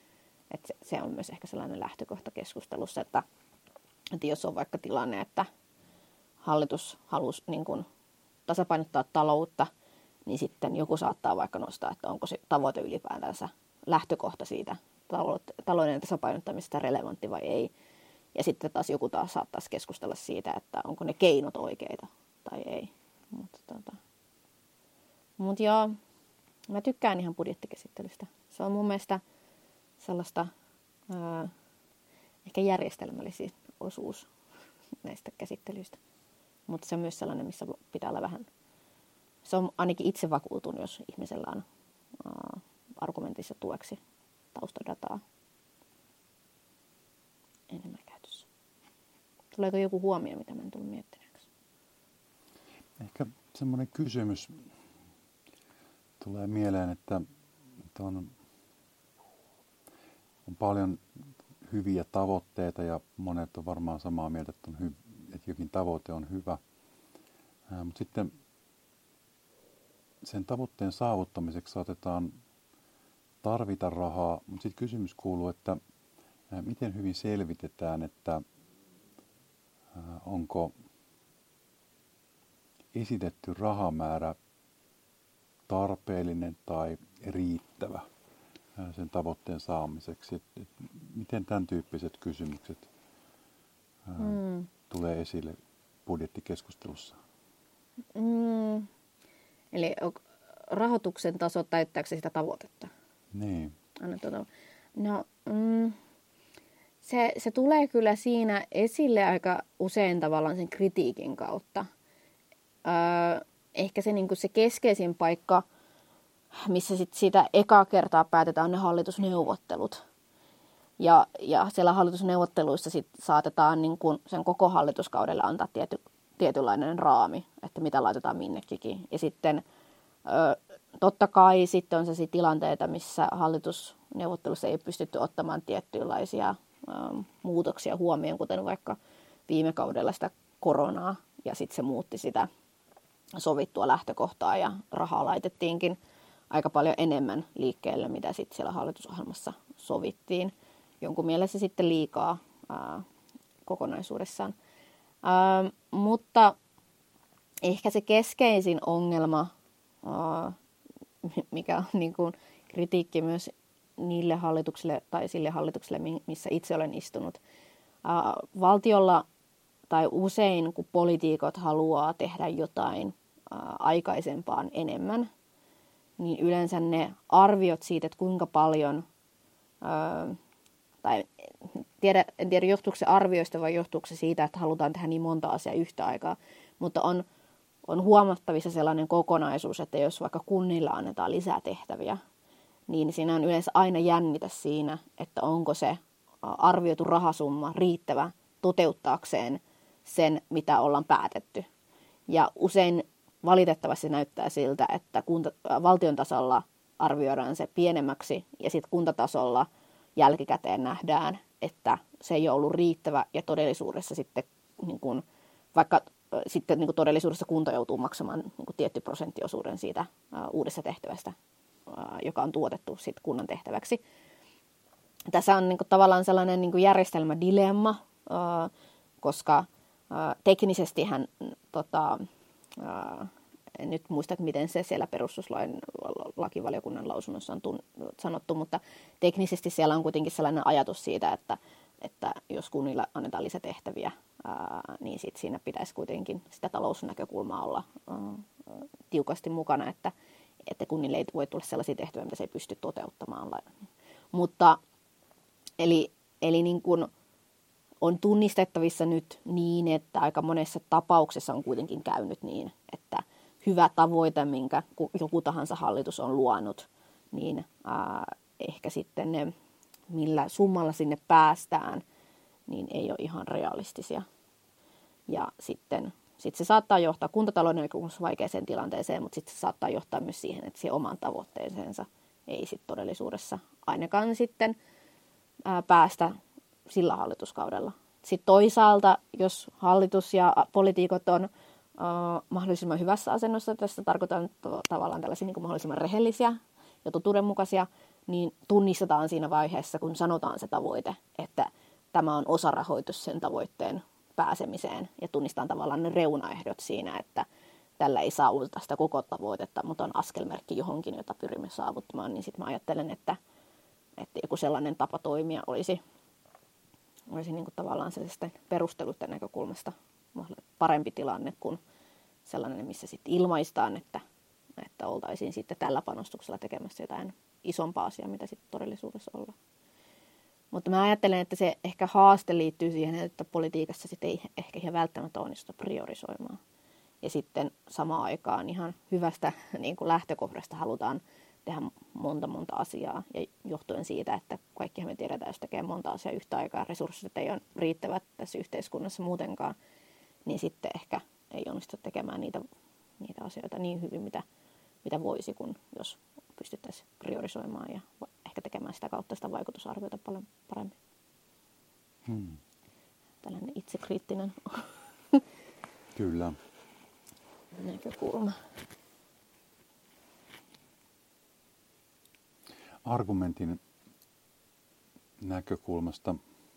Että se, se on myös ehkä sellainen lähtökohta keskustelussa, että, että jos on vaikka tilanne, että hallitus halusi niin kuin tasapainottaa taloutta, niin sitten joku saattaa vaikka nostaa, että onko se tavoite ylipäätänsä lähtökohta siitä talouden tasapainottamisesta relevantti vai ei. Ja sitten taas joku taas saattaisi keskustella siitä, että onko ne keinot oikeita tai ei. Mutta tota. Mut joo, mä tykkään ihan budjettikäsittelystä. Se on mun mielestä sellaista ää, ehkä järjestelmällisin osuus näistä käsittelyistä. Mutta se on myös sellainen, missä pitää olla vähän, se on ainakin itse vakuutunut, jos ihmisellä on ää, argumentissa tueksi taustadataa enemmän käytössä. Tuleeko joku huomio, mitä mä en tullut miettineeksi? Ehkä semmoinen kysymys tulee mieleen, että, että on, on paljon hyviä tavoitteita ja monet on varmaan samaa mieltä, että, on hy- että jokin tavoite on hyvä. Ää, mutta sitten sen tavoitteen saavuttamiseksi saatetaan tarvita rahaa, mutta sitten kysymys kuuluu, että ää, miten hyvin selvitetään, että ää, onko esitetty rahamäärä tarpeellinen tai riittävä ää, sen tavoitteen saamiseksi. Et, et, miten tämän tyyppiset kysymykset ää, mm. tulee esille budjettikeskustelussa? Mm. Eli rahoituksen taso, täyttääkö se sitä tavoitetta? Niin. Anna tuota. No, mm, se, se tulee kyllä siinä esille aika usein tavallaan sen kritiikin kautta. Öö, ehkä se, niin kuin se keskeisin paikka, missä sit sitä ekaa kertaa päätetään, on ne hallitusneuvottelut. Ja, ja siellä hallitusneuvotteluissa sit saatetaan niin kuin sen koko hallituskaudelle antaa tiety, tietynlainen raami, että mitä laitetaan minnekin. Ja sitten ö, totta kai sitten on sellaisia tilanteita, missä hallitusneuvottelussa ei pystytty ottamaan tiettyjä muutoksia huomioon, kuten vaikka viime kaudella sitä koronaa, ja sitten se muutti sitä sovittua lähtökohtaa, ja rahaa laitettiinkin aika paljon enemmän liikkeelle, mitä sitten siellä hallitusohjelmassa sovittiin. Jonkun mielestä sitten liikaa ää, kokonaisuudessaan. Ää, mutta ehkä se keskeisin ongelma, ää, mikä on niin kuin kritiikki myös niille hallituksille tai sille hallitukselle, missä itse olen istunut. Ää, valtiolla tai usein, kun poliitikot haluaa tehdä jotain ää, aikaisempaan enemmän, niin yleensä ne arviot siitä, että kuinka paljon, ää, tai tiedä, en tiedä johtuuko se arvioista vai johtuuko se siitä, että halutaan tehdä niin monta asiaa yhtä aikaa, mutta on, on huomattavissa sellainen kokonaisuus, että jos vaikka kunnilla annetaan lisää tehtäviä, niin siinä on yleensä aina jännitä siinä, että onko se arvioitu rahasumma riittävä toteuttaakseen sen, mitä ollaan päätetty. Ja usein valitettavasti näyttää siltä, että kunta, valtion tasolla arvioidaan se pienemmäksi ja sitten kuntatasolla jälkikäteen nähdään, että se ei ole ollut riittävä ja todellisuudessa sitten, niin kun, vaikka sitten niin kun todellisuudessa kunta joutuu maksamaan niin kun tietty prosenttiosuuden siitä uh, uudesta tehtävästä, uh, joka on tuotettu sitten kunnan tehtäväksi. Tässä on niin kun, tavallaan sellainen niin kun järjestelmädilemma, uh, koska uh, teknisestihän tota, uh, en nyt muista, että miten se siellä perustuslain lakivaliokunnan lausunnossa on tun, sanottu, mutta teknisesti siellä on kuitenkin sellainen ajatus siitä, että, että jos kunnilla annetaan lisätehtäviä, ää, niin sit siinä pitäisi kuitenkin sitä talousnäkökulmaa olla ää, tiukasti mukana, että, että kunnille ei voi tulla sellaisia tehtäviä, mitä se ei pysty toteuttamaan. Mutta eli, eli niin kuin on tunnistettavissa nyt niin, että aika monessa tapauksessa on kuitenkin käynyt niin, että hyvä tavoite, minkä joku tahansa hallitus on luonut, niin ää, ehkä sitten ne, millä summalla sinne päästään, niin ei ole ihan realistisia. Ja sitten sit se saattaa johtaa kuntatalouden näkökulmasta vaikeaseen tilanteeseen, mutta sitten se saattaa johtaa myös siihen, että siihen omaan tavoitteeseensa ei sit todellisuudessa ainakaan sitten ää, päästä sillä hallituskaudella. Sitten toisaalta, jos hallitus ja poliitikot on Uh, mahdollisimman hyvässä asennossa, tästä tarkoitan tavallaan tällaisia niin kuin mahdollisimman rehellisiä ja totuudenmukaisia, niin tunnistetaan siinä vaiheessa, kun sanotaan se tavoite, että tämä on osarahoitus sen tavoitteen pääsemiseen ja tunnistetaan tavallaan ne reunaehdot siinä, että tällä ei saavuteta sitä koko tavoitetta, mutta on askelmerkki johonkin, jota pyrimme saavuttamaan, niin sitten mä ajattelen, että, että joku sellainen tapa toimia olisi, olisi niin kuin tavallaan sellaisten perusteluiden näkökulmasta parempi tilanne kuin sellainen, missä sitten ilmaistaan, että, että oltaisiin sitten tällä panostuksella tekemässä jotain isompaa asiaa, mitä sitten todellisuudessa ollaan. Mutta mä ajattelen, että se ehkä haaste liittyy siihen, että politiikassa sit ei ehkä ihan välttämättä onnistuta priorisoimaan. Ja sitten samaan aikaan ihan hyvästä niin kuin lähtökohdasta halutaan tehdä monta monta asiaa. Ja johtuen siitä, että kaikkihan me tiedetään, jos tekee monta asiaa yhtä aikaa, resurssit ei ole riittävät tässä yhteiskunnassa muutenkaan, niin sitten ehkä ei onnistu tekemään niitä, niitä asioita niin hyvin, mitä, mitä voisi, kun jos pystyttäisiin priorisoimaan ja ehkä tekemään sitä kautta sitä vaikutusarviota paljon paremmin. Hmm. Tällainen itsekriittinen Kyllä. näkökulma. Argumentin näkökulmasta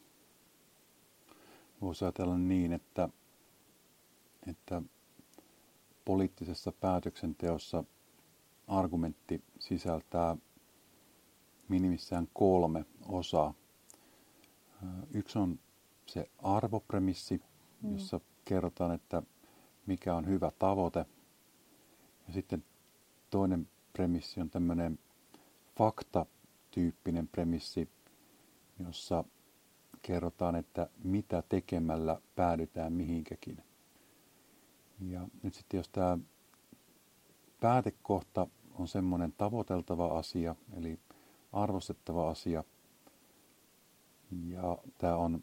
voisi ajatella niin, että, että poliittisessa päätöksenteossa argumentti sisältää minimissään kolme osaa. Yksi on se arvopremissi, jossa mm. kerrotaan, että mikä on hyvä tavoite. Ja sitten toinen premissi on tämmöinen faktatyyppinen premissi, jossa kerrotaan, että mitä tekemällä päädytään mihinkäkin. Ja nyt sitten jos tämä päätekohta on semmoinen tavoiteltava asia, eli arvostettava asia, ja tämä on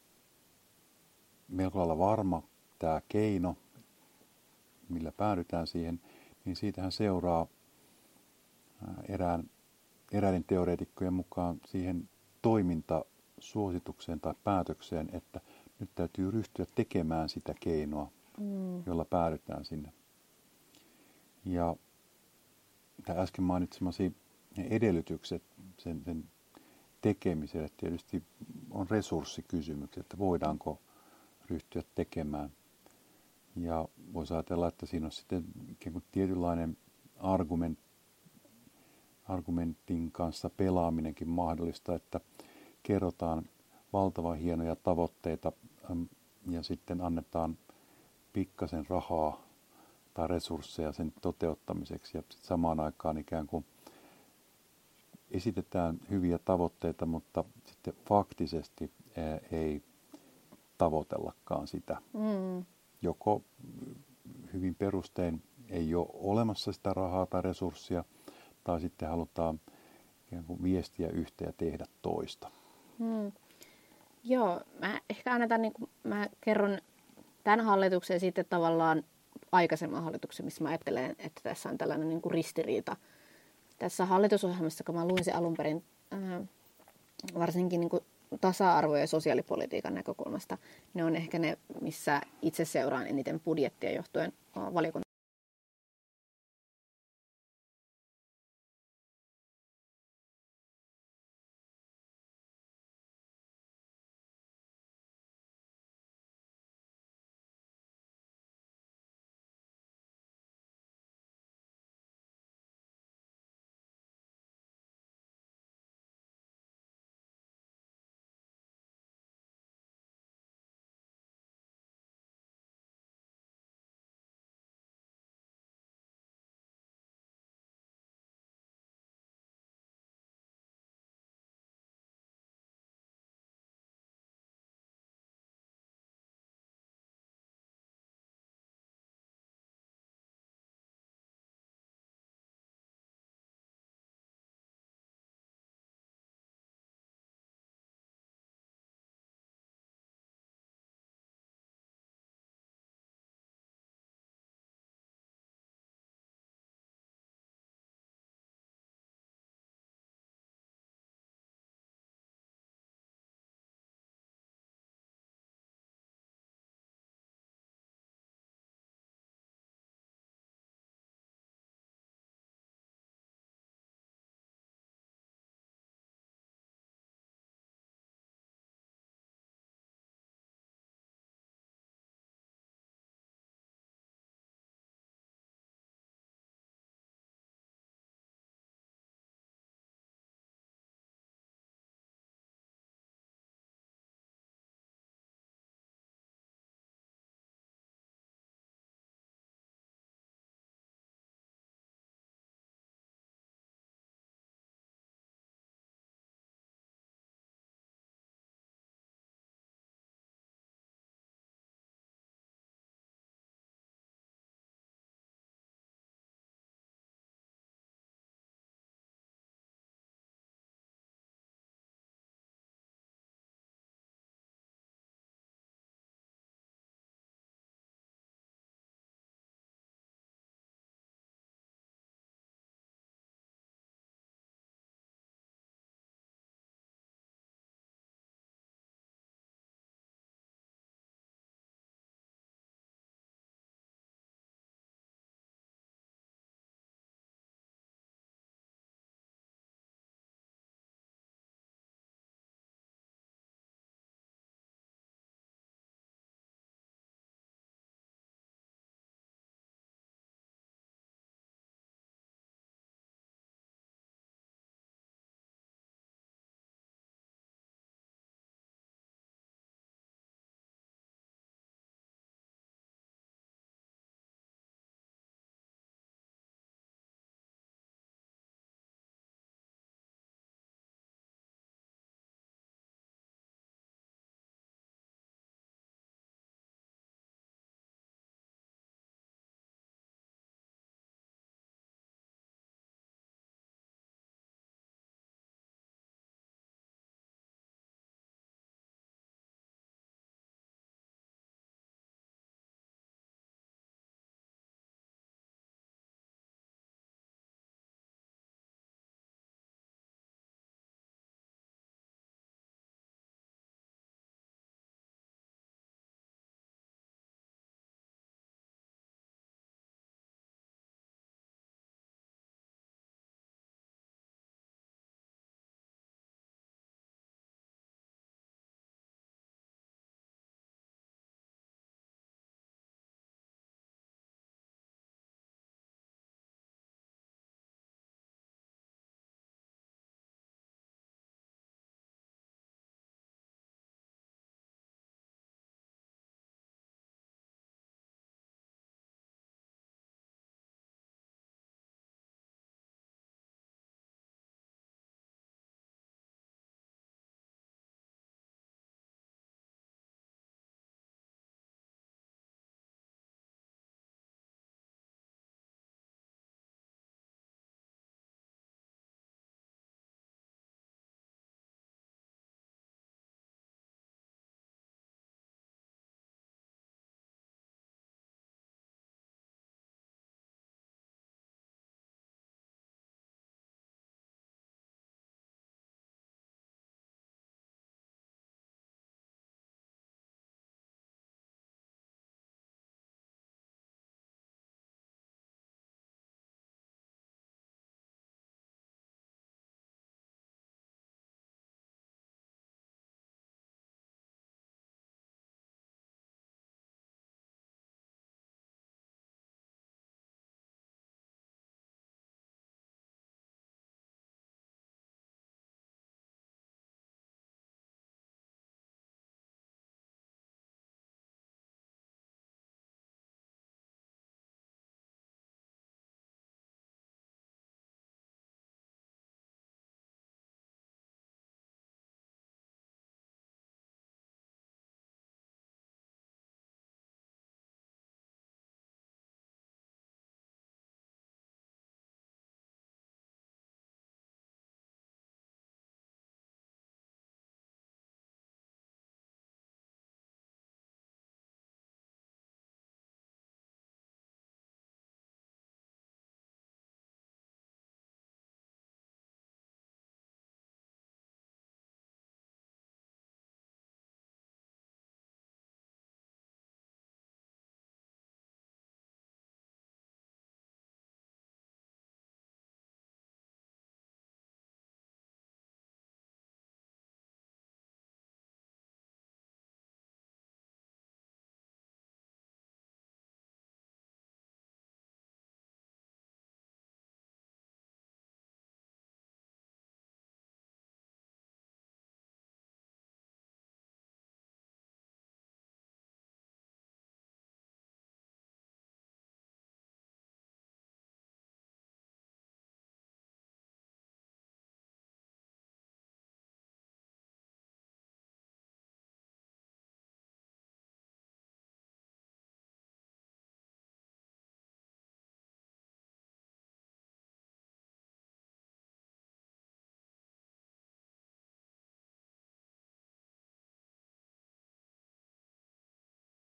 melko lailla varma tämä keino, millä päädytään siihen, niin siitähän seuraa erään, eräiden teoreetikkojen mukaan siihen toimintasuositukseen tai päätökseen, että nyt täytyy ryhtyä tekemään sitä keinoa, mm. jolla päädytään sinne. Ja tämä äsken mainitsemasi edellytykset sen, sen tekemiselle tietysti on resurssikysymykset, että voidaanko ryhtyä tekemään. Ja voisi ajatella, että siinä on sitten ikään kuin tietynlainen argument, argumentin kanssa pelaaminenkin mahdollista, että kerrotaan valtavan hienoja tavoitteita ja sitten annetaan pikkasen rahaa tai resursseja sen toteuttamiseksi ja sitten samaan aikaan ikään kuin esitetään hyviä tavoitteita, mutta sitten faktisesti ei tavoitellakaan sitä. Mm. Joko hyvin perustein ei ole olemassa sitä rahaa tai resurssia, tai sitten halutaan ikään kuin viestiä yhtä ja tehdä toista. Mm. Joo, mä ehkä annetaan, niin kuin, mä kerron tämän hallituksen ja sitten tavallaan aikaisemman hallituksen, missä mä ajattelen, että tässä on tällainen niin kuin ristiriita. Tässä hallitusohjelmassa, kun mä luin se alun perin, ää, varsinkin niin kuin tasa-arvo- ja sosiaalipolitiikan näkökulmasta, ne on ehkä ne, missä itse seuraan eniten budjettia johtuen valiokunnan